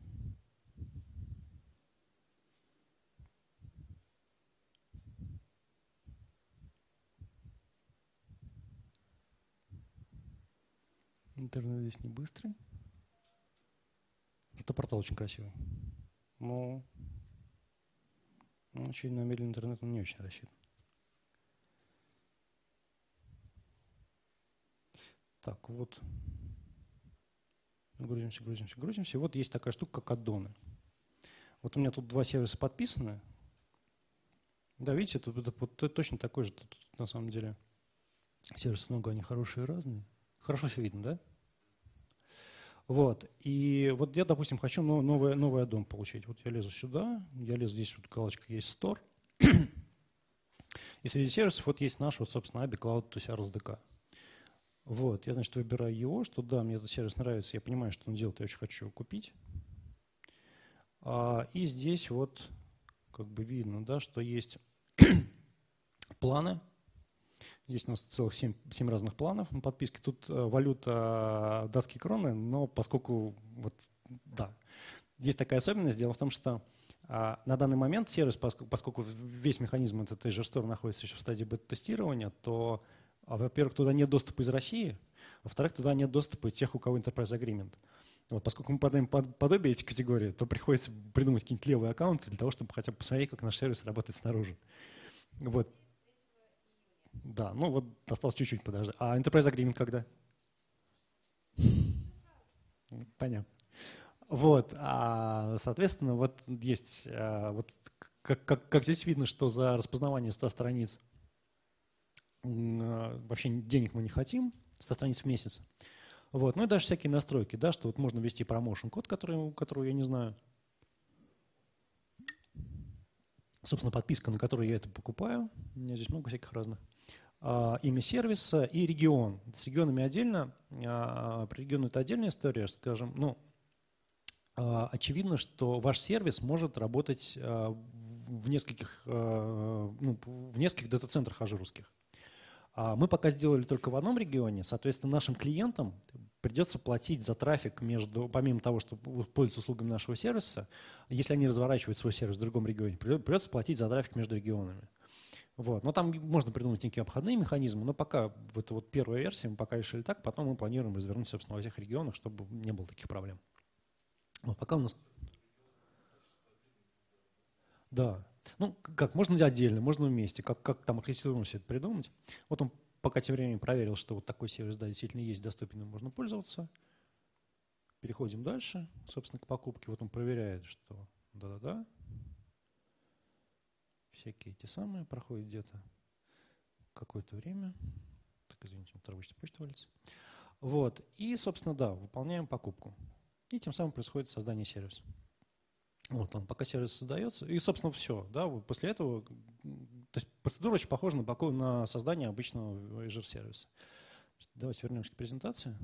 Интернет здесь не быстрый. Это портал очень красивый. Но очевидно, на медленный интернет он не очень рассчитан. Так, вот. Грузимся. Вот есть такая штука, как аддоны. Вот у меня тут 2 сервиса подписаны. Да, видите, тут точно такой же. Тут на самом деле сервисы много, они хорошие и разные. Хорошо все видно, да? Вот. И вот я, допустим, хочу новый аддон получить. Вот я лезу сюда, я лезу, здесь вот галочка есть Store. И среди сервисов вот есть наш, вот, собственно, ABI Cloud to Service SDK. Вот, я, значит, выбираю его, что да, мне этот сервис нравится, я понимаю, что он делает, я очень хочу его купить. И здесь вот как бы видно, да, что есть планы. Есть у нас целых 7 разных планов на подписке. Тут валюта датские кроны, но поскольку, вот, да, есть такая особенность. Дело в том, что на данный момент сервис, поскольку весь механизм этот Azure Store находится еще в стадии бета-тестирования, то, во-первых, туда нет доступа из России, во-вторых, туда нет доступа тех, у кого Enterprise Agreement. Вот, поскольку мы подаем подобие эти категории, то приходится придумать какие-нибудь левые аккаунты для того, чтобы хотя бы посмотреть, как наш сервис работает снаружи. Вот. Да, ну вот осталось чуть-чуть подождать. А Enterprise Agreement когда? Понятно. Вот, соответственно, вот есть, вот как здесь видно, что за распознавание 100 страниц вообще денег мы не хотим, 100 страниц в месяц. Вот, ну и даже всякие настройки, да, что вот можно ввести промоушен-код, которого я не знаю. Собственно, подписка, на которую я это покупаю. У меня здесь много всяких разных. Имя сервиса и регион. С регионами отдельно. Про регион это отдельная история, скажем. Ну, очевидно, что ваш сервис может работать в нескольких дата-центрах ажурских. Мы пока сделали только в одном регионе, соответственно, нашим клиентам придется платить за трафик помимо того, что пользуются услугами нашего сервиса, если они разворачивают свой сервис в другом регионе, придется платить за трафик между регионами. Вот. Но там можно придумать некие обходные механизмы, но пока это вот первая версия, мы пока решили так, потом мы планируем развернуть, собственно, во всех регионах, чтобы не было таких проблем. Вот пока у нас... Да. Ну, как, можно отдельно, можно вместе, как там архитектурно все это придумать. Вот он пока тем временем проверил, что вот такой сервис, да, действительно есть, доступен, им можно пользоваться. Переходим дальше, собственно, к покупке. Вот он проверяет, что да-да-да. Всякие эти самые проходят где-то какое-то время. Так, извините, рабочая почта валится. Вот. И, собственно, да, выполняем покупку. и тем самым происходит создание сервиса. Вот он, пока сервис создается, и, собственно, все. Да, вот после этого, то есть процедура очень похожа на создание обычного Azure сервиса. Давайте вернемся к презентации.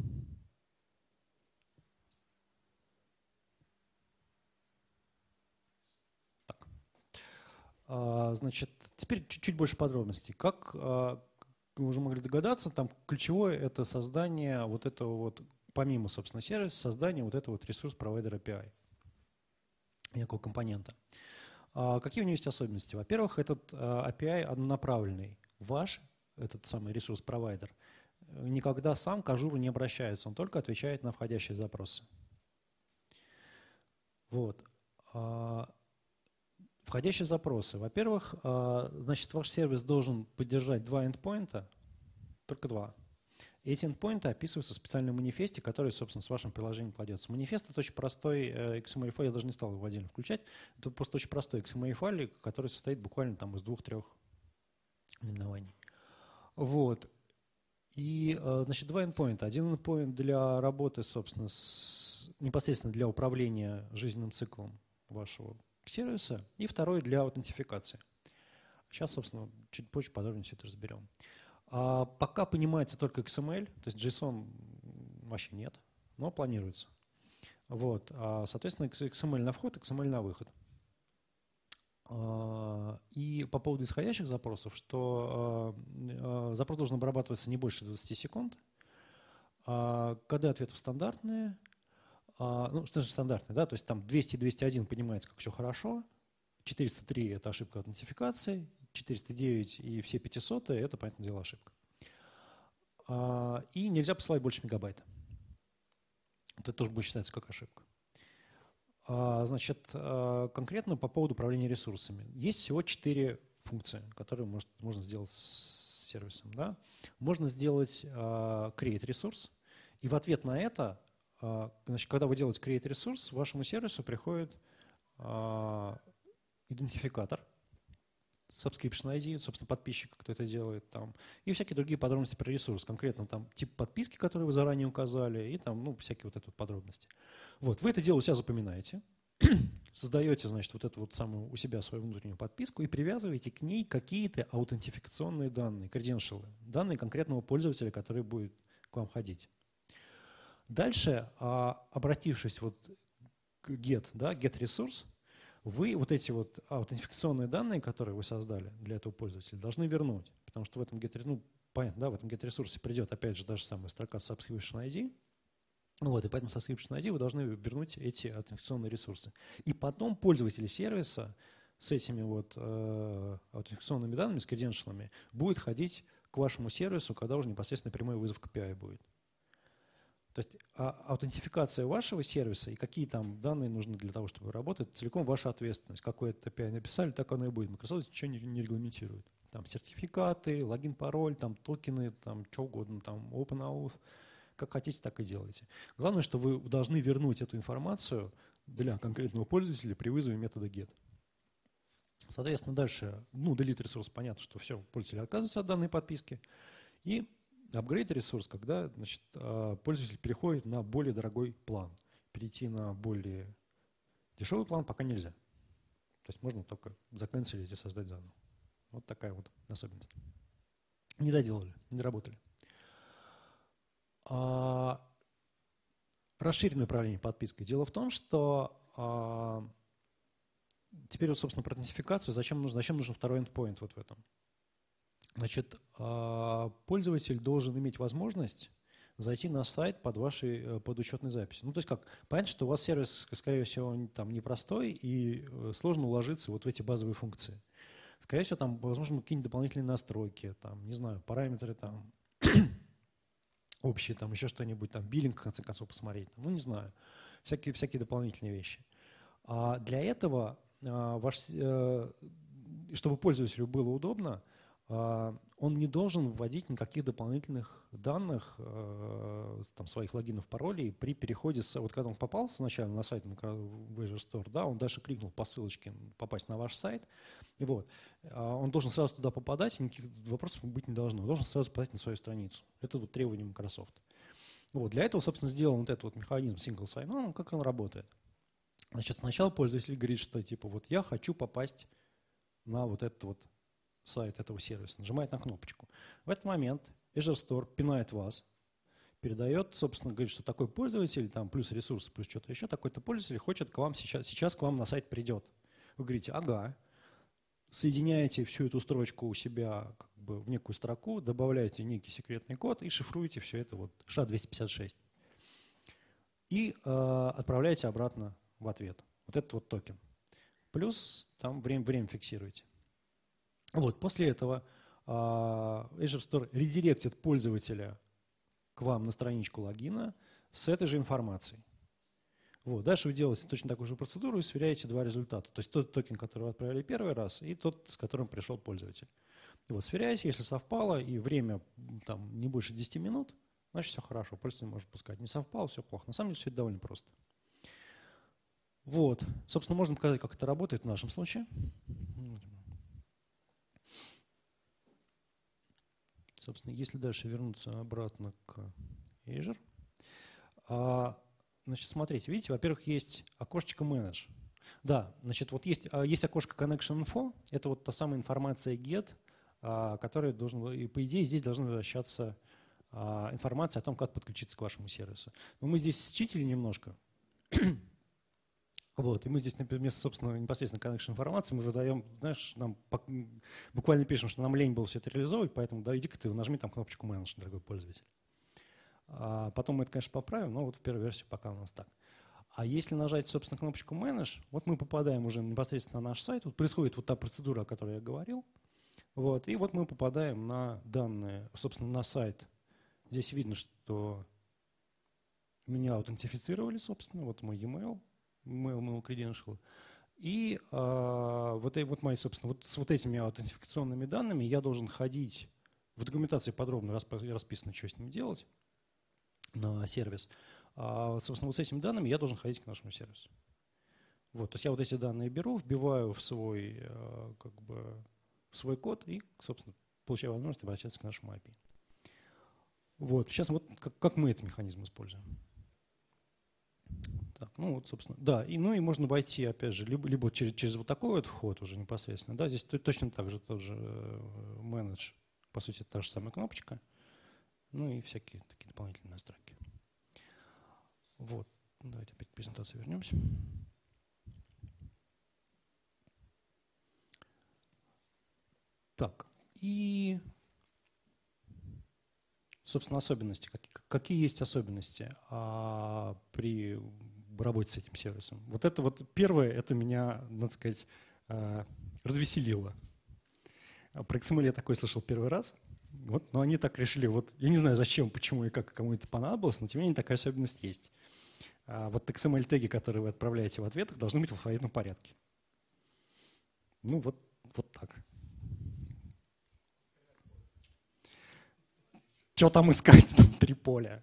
Так. Значит, теперь чуть-чуть больше подробностей. Как вы уже могли догадаться, там ключевое – это создание вот этого вот, помимо, собственно, сервиса, создание вот этого вот ресурс-провайдер API, некого компонента. Какие у него есть особенности? Во-первых, этот API однонаправленный. Ваш, этот самый ресурс-провайдер, никогда сам к Ажуру не обращается, он только отвечает на входящие запросы. Вот. Входящие запросы. Во-первых, значит, ваш сервис должен поддержать два эндпоинта, только два. Эти эндпоинты описываются в специальном манифесте, который, собственно, с вашим приложением кладется. Манифест – это очень простой XML-файл, я даже не стал его отдельно включать. Это просто очень простой XML-файл, который состоит буквально там из 2-3 наименований. Вот. И, значит, два эндпоинта. Один эндпоинт для работы, собственно, непосредственно для управления жизненным циклом вашего сервиса, и второй для аутентификации. Сейчас, собственно, чуть позже подробнее все это разберем. Пока понимается только XML, то есть JSON вообще нет, но планируется. Вот. Соответственно, XML на вход, XML на выход. И по поводу исходящих запросов, что запрос должен обрабатываться не больше 20 секунд, коды ответов стандартные, ну, что же стандартные, да, то есть там 200 и 201 понимается, как все хорошо, 403 – это ошибка аутентификации, 409 и все 500 – это, понятное дело, ошибка. И нельзя посылать больше мегабайта. Это тоже будет считаться как ошибка. Значит, конкретно по поводу управления ресурсами. Есть всего 4 функции, которые можно сделать с сервисом. Да? Можно сделать create resource, и в ответ на это, значит, когда вы делаете create resource, вашему сервису приходит идентификатор, subscription ID, собственно, подписчик, кто это делает, там, и всякие другие подробности про ресурс, конкретно там тип подписки, который вы заранее указали, и там, ну, всякие вот эти вот подробности. Вот, вы это дело у себя запоминаете, создаете, значит, вот эту вот самую у себя свою внутреннюю подписку и привязываете к ней какие-то аутентификационные данные, credentials, данные конкретного пользователя, который будет к вам ходить. Дальше, обратившись вот к get, да, get resource, вы вот эти вот аутентификационные данные, которые вы создали для этого пользователя, должны вернуть. Потому что в этом get, ну, понятно, да, в этом get ресурсе придет опять же даже самая строка subscription ID. Вот, и поэтому subscription ID вы должны вернуть эти аутентификационные ресурсы. И потом пользователь сервиса с этими вот аутентификационными данными, с креденшалами, будет ходить к вашему сервису, когда уже непосредственно прямой вызов к API будет. То есть аутентификация вашего сервиса и какие там данные нужны для того, чтобы работать, целиком ваша ответственность. Какой API написали, так оно и будет. Microsoft ничего не регламентирует. Там сертификаты, логин, пароль, там токены, там что угодно, там OpenAuth. Как хотите, так и делайте. Главное, что вы должны вернуть эту информацию для конкретного пользователя при вызове метода get. Соответственно, дальше, ну, delete ресурс, понятно, что все, пользователь отказывается от данной подписки. И апгрейд ресурс, когда, значит, пользователь переходит на более дорогой план. Перейти на более дешевый план пока нельзя. То есть можно только заканцелить и создать заново. Вот такая вот особенность. Не доделали, не доработали. Расширенное управление подпиской. Дело в том, что теперь, вот, собственно, про аутентификацию. Зачем нужен второй endpoint вот в этом? Значит, пользователь должен иметь возможность зайти на сайт под учетной записью. Ну, то есть как? Понятно, что у вас сервис, скорее всего, там непростой и сложно уложиться вот в эти базовые функции. Скорее всего, там, возможно, какие-нибудь дополнительные настройки, там, не знаю, параметры там общие, там, еще что-нибудь, там, биллинг, в конце концов, посмотреть, там, ну, не знаю, всякие дополнительные вещи. А для этого, чтобы пользователю было удобно, он не должен вводить никаких дополнительных данных, там, своих логинов, паролей при переходе, вот когда он попал сначала на сайт в Azure Store, да, он дальше кликнул по ссылочке попасть на ваш сайт, и вот, он должен сразу туда попадать, и никаких вопросов быть не должно, он должен сразу попадать на свою страницу. Это вот требование Microsoft. Вот, для этого, собственно, сделан вот этот вот механизм single sign-on, как он работает. Значит, сначала пользователь говорит, что типа вот я хочу попасть на вот этот вот сайт этого сервиса, нажимает на кнопочку. В этот момент Azure Store пинает вас, передает, собственно, говорит, что такой пользователь, там плюс ресурсы, плюс что-то еще, такой-то пользователь хочет к вам сейчас к вам на сайт придет. Вы говорите, ага, соединяете всю эту строчку у себя как бы в некую строку, добавляете некий секретный код и шифруете все это вот SHA-256. И отправляете обратно в ответ. Вот этот вот токен. Плюс там время фиксируете. Вот, после этого Azure Store редиректит пользователя к вам на страничку логина с этой же информацией. Вот. Дальше вы делаете точно такую же процедуру и сверяете два результата. То есть тот токен, который вы отправили первый раз, и тот, с которым пришел пользователь. И вот сверяете, если совпало, и время там не больше 10 минут, значит все хорошо, пользователь может пускать. Не совпало, все плохо. На самом деле все это довольно просто. Вот. Собственно, можно показать, как это работает в нашем случае. Собственно, если дальше вернуться обратно к Azure. Значит, смотрите, видите, во-первых, есть окошечко Manage. Да, значит, вот есть окошко Connection Info, это вот та самая информация get, которая должна, и по идее здесь должна возвращаться информация о том, как подключиться к вашему сервису. Но мы здесь считали немножко. Вот, и мы здесь вместо, собственно, непосредственно connection информации мы выдаем, знаешь, нам буквально пишем, что нам лень было все это реализовывать, поэтому да, иди-ка ты нажми там кнопочку Manage, дорогой пользователь. Потом мы это, конечно, поправим, но вот в первой версии пока у нас так. А если нажать, собственно, кнопочку Manage, вот мы попадаем уже непосредственно на наш сайт, вот происходит вот та процедура, о которой я говорил, вот, и вот мы попадаем на данные, собственно, на сайт. Здесь видно, что меня аутентифицировали, собственно, вот мой e-mail моего credential. И вот мои, собственно, вот с вот этими аутентификационными данными я должен ходить, в документации подробно расписано, что с ними делать на сервис. Собственно, вот с этими данными я должен ходить к нашему сервису. Вот, то есть я вот эти данные беру, вбиваю в свой, как бы, в свой код и, собственно, получаю возможность обращаться к нашему API. Вот, сейчас вот как мы этот механизм используем. Так, ну вот, собственно, да, и можно войти, опять же, либо через вот такой вот вход уже непосредственно, да, здесь точно так же тот же manage, по сути, та же самая кнопочка, ну и всякие такие дополнительные настройки. Вот, давайте опять к презентации вернемся. Так, и, собственно, особенности. Какие есть особенности при работе с этим сервисом? Вот это вот первое, это меня, надо сказать, развеселило. Про XML я такой слышал первый раз. Вот, но они так решили, вот я не знаю зачем, почему и как кому это понадобилось, но тем не менее такая особенность есть. Вот XML-теги, которые вы отправляете в ответах, должны быть в алфавитном порядке. Ну вот так. Что там искать? Там 3 поля.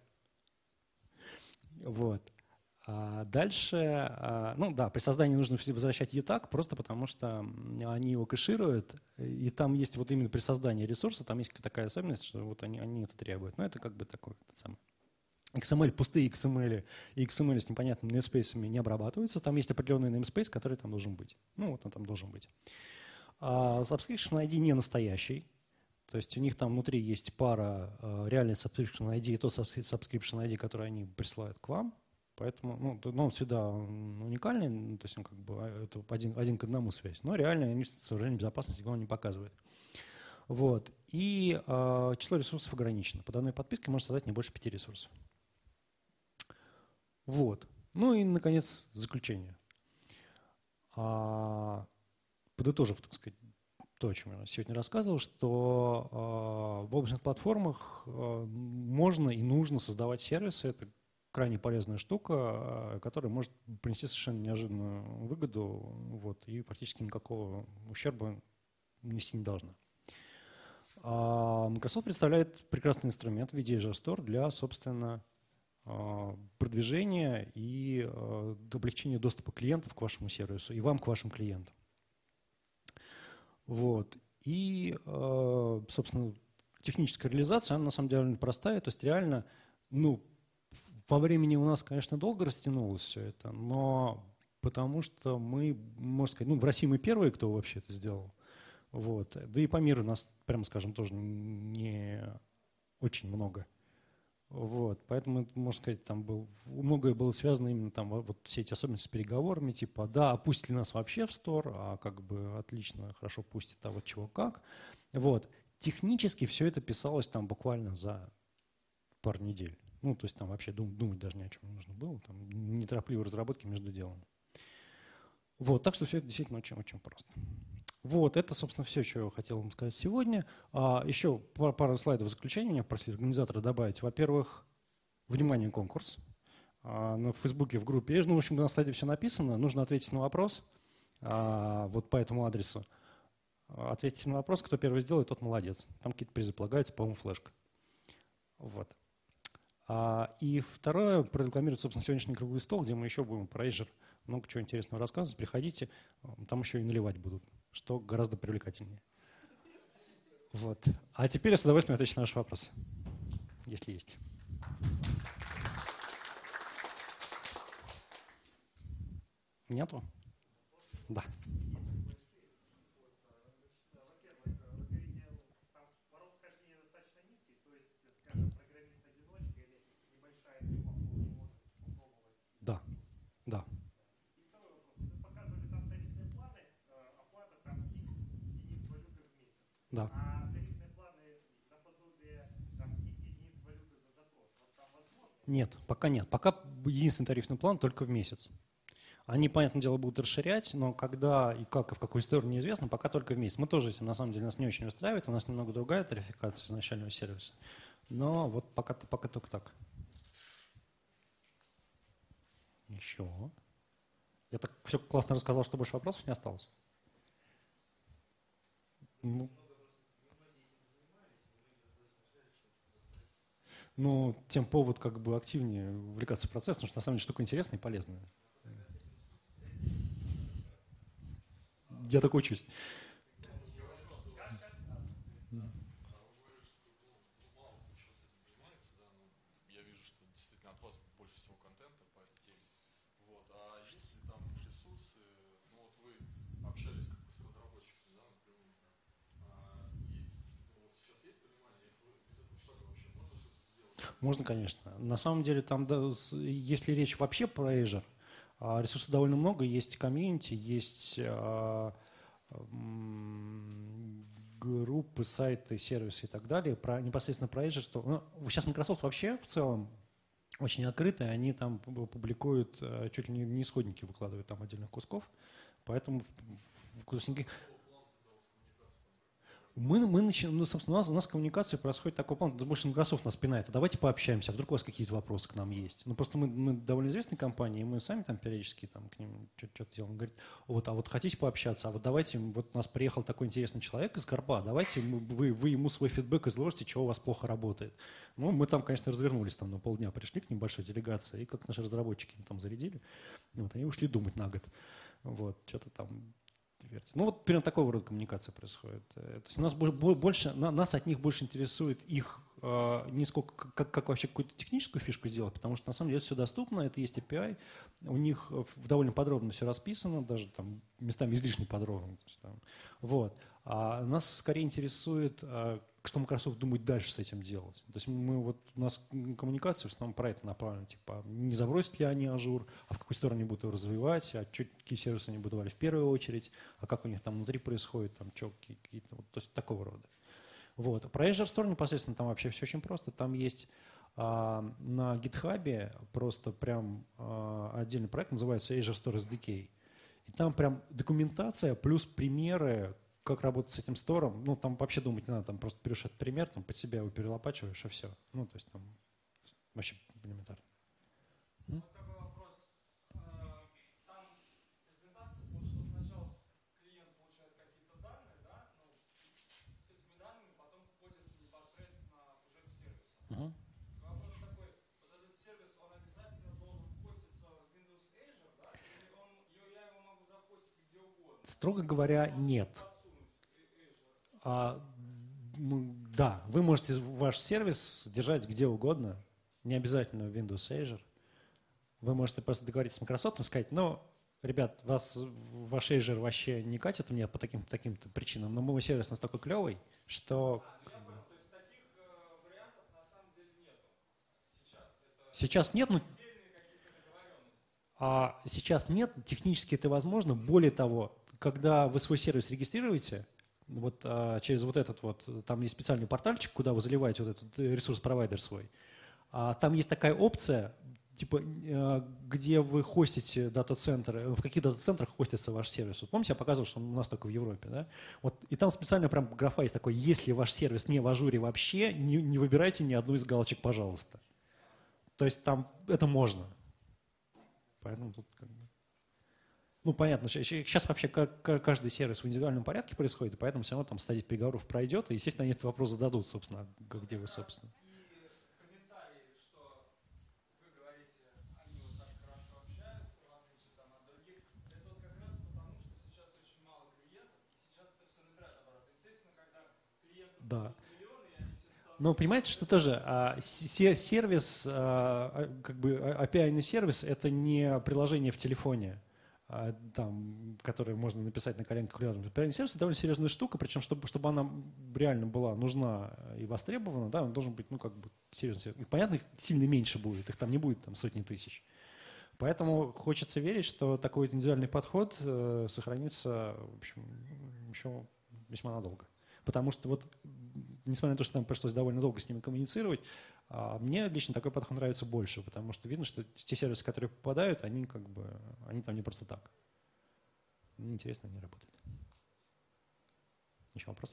Вот. Дальше, ну да, при создании нужно возвращать ETAG, просто потому что они его кэшируют, и там есть вот именно при создании ресурса, там есть такая особенность, что вот они это требуют. Но это как бы такой самый. XML, пустые XML и XML с непонятными namespace'ами не обрабатываются, там есть определенный namespace, который там должен быть. Ну вот он там должен быть. Subscription ID не настоящий, то есть у них там внутри есть пара реальной Subscription ID и тот Subscription ID, который они присылают к вам. Поэтому он всегда уникальный, то есть он как бы это один к одному связь, но реально они с соображением безопасности его не показывают. Вот. И число ресурсов ограничено. По данной подписке можно создать не больше 5 ресурсов. Вот. Ну и, наконец, заключение. Подытожив, так сказать, то, о чем я сегодня рассказывал, что в облачных платформах можно и нужно создавать сервисы. Это крайне полезная штука, которая может принести совершенно неожиданную выгоду, вот, и практически никакого ущерба нести не должна. Microsoft представляет прекрасный инструмент в виде Azure Store для, собственно, продвижения и облегчения доступа клиентов к вашему сервису и вам к вашим клиентам. Вот. И, собственно, техническая реализация, она на самом деле простая, то есть реально, Во времени у нас, конечно, долго растянулось все это, но потому что мы, можно сказать, ну, в России мы первые, кто вообще это сделал. Вот. Да и по миру нас, прямо скажем, тоже не очень много. Вот. Поэтому, можно сказать, там многое было связано именно там вот все эти особенности с переговорами, типа, да, а пустят ли нас вообще в стор, а как бы отлично, хорошо пустят, а вот чего как. Вот. Технически все это писалось там буквально за пару недель. Ну, то есть там вообще думать даже ни о чем не нужно было. Там неторопливые разработки между делом. Вот, так что все это действительно очень-очень просто. Вот, это, собственно, все, что я хотел вам сказать сегодня. Еще пару слайдов в заключение меня просили организаторы добавить. Во-первых, внимание, конкурс. На Фейсбуке в группе. Ну, в общем, на слайде все написано. Нужно ответить на вопрос. Вот по этому адресу. Ответьте на вопрос, кто первый сделает, тот молодец. Там какие-то призы полагаются, по-моему, флешка. Вот. И второе, прорекламировать, собственно, сегодняшний круглый стол, где мы еще будем про Azure много чего интересного рассказывать. Приходите, там еще и наливать будут, что гораздо привлекательнее. Вот. А теперь я с удовольствием отвечу на ваши вопросы, если есть. Нету? Да. Да, да. И второй вопрос. Вы показывали там тарифные планы, оплата там X единиц валюты в месяц. Да. А тарифные планы наподобие там X единиц валюты за запрос. Вот там возможно? Нет, пока нет. Пока единственный тарифный план только в месяц. Они, понятное дело, будут расширять, но когда и как, и в какую сторону неизвестно, пока только в месяц. Мы тоже этим, на самом деле, нас не очень устраивает, у нас немного другая тарификация изначального сервиса. Но вот пока только так. Еще. Я так все классно рассказал, что больше вопросов не осталось. Ну, тем повод как бы активнее увлекаться в процесс, потому что на самом деле штука интересная и полезная. Я так учусь. Можно, конечно. На самом деле, там, да, если речь вообще про Azure, ресурсов довольно много. Есть комьюнити, есть группы, сайты, сервисы и так далее. Непосредственно про Azure. Сейчас Microsoft вообще в целом очень открытый. Они там публикуют, чуть ли не исходники выкладывают там отдельных кусков. Поэтому собственно, у нас коммуникация происходит такой план, больше Microsoft нас пинает, а давайте пообщаемся, а вдруг у вас какие-то вопросы к нам есть. Ну, просто мы довольно известная компания, и мы сами там периодически там, к ним что-то делаем. Он говорит, вот, а вот хотите пообщаться, а вот давайте, вот у нас приехал такой интересный человек из Горба, давайте вы ему свой фидбэк изложите, чего у вас плохо работает. Ну, мы там, конечно, развернулись там на полдня, пришли к небольшой делегации, и как наши разработчики там зарядили, вот, они ушли думать на год. Вот, что-то там... Ну вот примерно такого рода коммуникация происходит. То есть у нас больше, нас от них больше интересует их не сколько как вообще какую-то техническую фишку сделать, потому что на самом деле все доступно, это есть API, у них довольно подробно все расписано, даже там местами излишне подробно. Вот. А нас скорее интересует, что Microsoft думает дальше с этим делать. То есть у нас коммуникация в основном про это направлена, типа не забросят ли они Ажур, а в какую сторону они будут его развивать, а какие сервисы они будут давать в первую очередь, а как у них там внутри происходит, там что, какие-то, вот, то есть такого рода. Вот. Про Azure Store непосредственно там вообще все очень просто. Там есть на GitHub просто прям отдельный проект, называется Azure Store SDK. И там прям документация плюс примеры, как работать с этим стором. Ну, там вообще думать не надо, там просто берешь этот пример, там под себя его перелопачиваешь, и все. Ну, то есть там вообще элементарно. Вот такой вопрос. Там презентация была, что сначала клиент получает какие-то данные, да, ну, с этими данными потом входит непосредственно уже к сервису. Вопрос такой, вот этот сервис, он обязательно должен хоститься в Windows Azure, да, или я его могу захостить где угодно? Строго говоря, нет. Да, вы можете ваш сервис держать где угодно, не обязательно Windows Azure. Вы можете просто договориться с Microsoft и сказать, ну, ребят, ваш Azure вообще не катит мне по таким-то причинам, но мой сервис настолько клевый, что... Ну я понял, то есть таких вариантов на самом деле нету сейчас. Это Сейчас нет, но отдельные какие-то договоренности. сейчас нет, технически это возможно. Более того, когда вы свой сервис регистрируете, вот через вот этот вот, там есть специальный портальчик, куда вы заливаете вот этот ресурс-провайдер свой, там есть такая опция, типа, где вы хостите дата-центры, в каких дата-центрах хостится ваш сервис. Вот помните, я показывал, что он у нас только в Европе, да? Вот, и там специально прям графа есть такой, если ваш сервис не в ажуре вообще, не выбирайте ни одну из галочек, пожалуйста. То есть там это можно. Поэтому тут как бы... Ну, понятно, сейчас вообще каждый сервис в индивидуальном порядке происходит, и поэтому все равно там стадия переговоров пройдет, и, естественно, они этот вопрос зададут, собственно, где вы, собственно. И комментарии, что вы говорите, они вот так хорошо общаются, в отличие там от других, это вот как раз потому, что сейчас очень мало клиентов, и сейчас это все набирает оборот. Естественно, когда клиентов Да. миллионы, и они все стало... Но понимаете, что тоже сервис, как бы API-ный сервис, это не приложение в телефоне, там, которое можно написать на коленке калькулятором. API-ный сервис — это довольно серьезная штука, причем, чтобы она реально была нужна и востребована, да, он должен быть, ну, как бы, серьезный. И, понятно, их сильно меньше будет, их там не будет там сотни тысяч. Поэтому хочется верить, что такой индивидуальный подход сохранится, в общем, еще весьма надолго. Потому что вот, несмотря на то, что нам пришлось довольно долго с ними коммуницировать, мне лично такой подход нравится больше, потому что видно, что те сервисы, которые попадают, они как бы, они там не просто так. Мне интересно, они работают. Еще вопросы?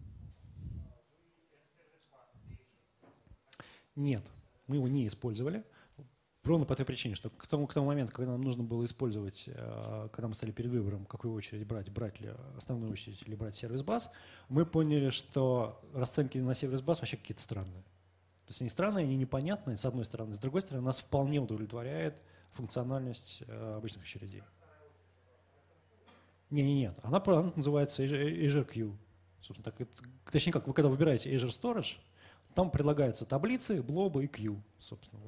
Нет, мы его не использовали. Ровно по той причине, что к тому моменту, когда нам нужно было использовать, когда мы стали перед выбором, какую очередь брать ли основную очередь или брать сервис-бас, мы поняли, что расценки на сервис-бас вообще какие-то странные. То есть они странные, они непонятные, с одной стороны. С другой стороны, нас вполне удовлетворяет функциональность обычных очередей. Нет. Она называется Azure Queue. Собственно, так, точнее, как вы когда выбираете Azure Storage, там предлагаются таблицы, блобы и queue, собственно.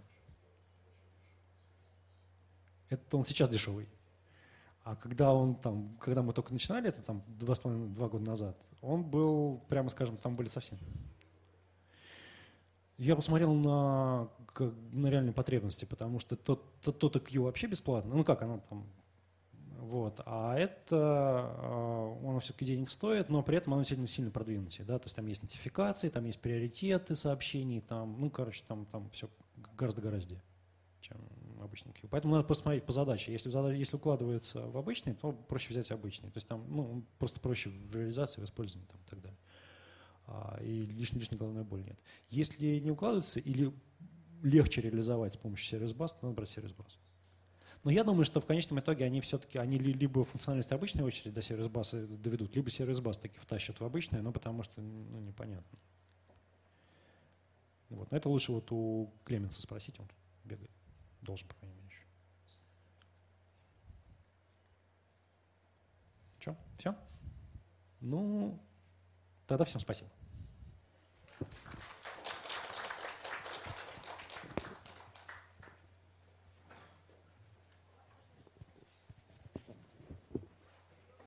Это он сейчас дешевый. А когда мы только начинали, это там 2,5-2 года назад, он был, прямо скажем, там были совсем. Я посмотрел на реальные потребности, потому что тот Q вообще бесплатно. Ну как оно там, вот. А это, оно все-таки денег стоит, но при этом оно сильно продвинутее, да, то есть там есть нотификации, там есть приоритеты сообщений, там, ну, короче, там все гораздо, чем обычный Q. Поэтому надо посмотреть по задаче. Если укладывается в обычный, то проще взять обычный. То есть там, ну, просто проще в реализации, в использовании там, и так далее. И лишней головной боли нет. Если не укладывается или легче реализовать с помощью сервис-бас, то надо брать сервис-бас. Но я думаю, что в конечном итоге они либо функциональность обычной очереди до сервис-баса доведут, либо сервис-бас таки втащат в обычную, но потому что непонятно. Вот. Но это лучше вот у Клеменса спросить, он бегает. Должен, по крайней мере, еще. Что? Все? Ну, тогда всем спасибо.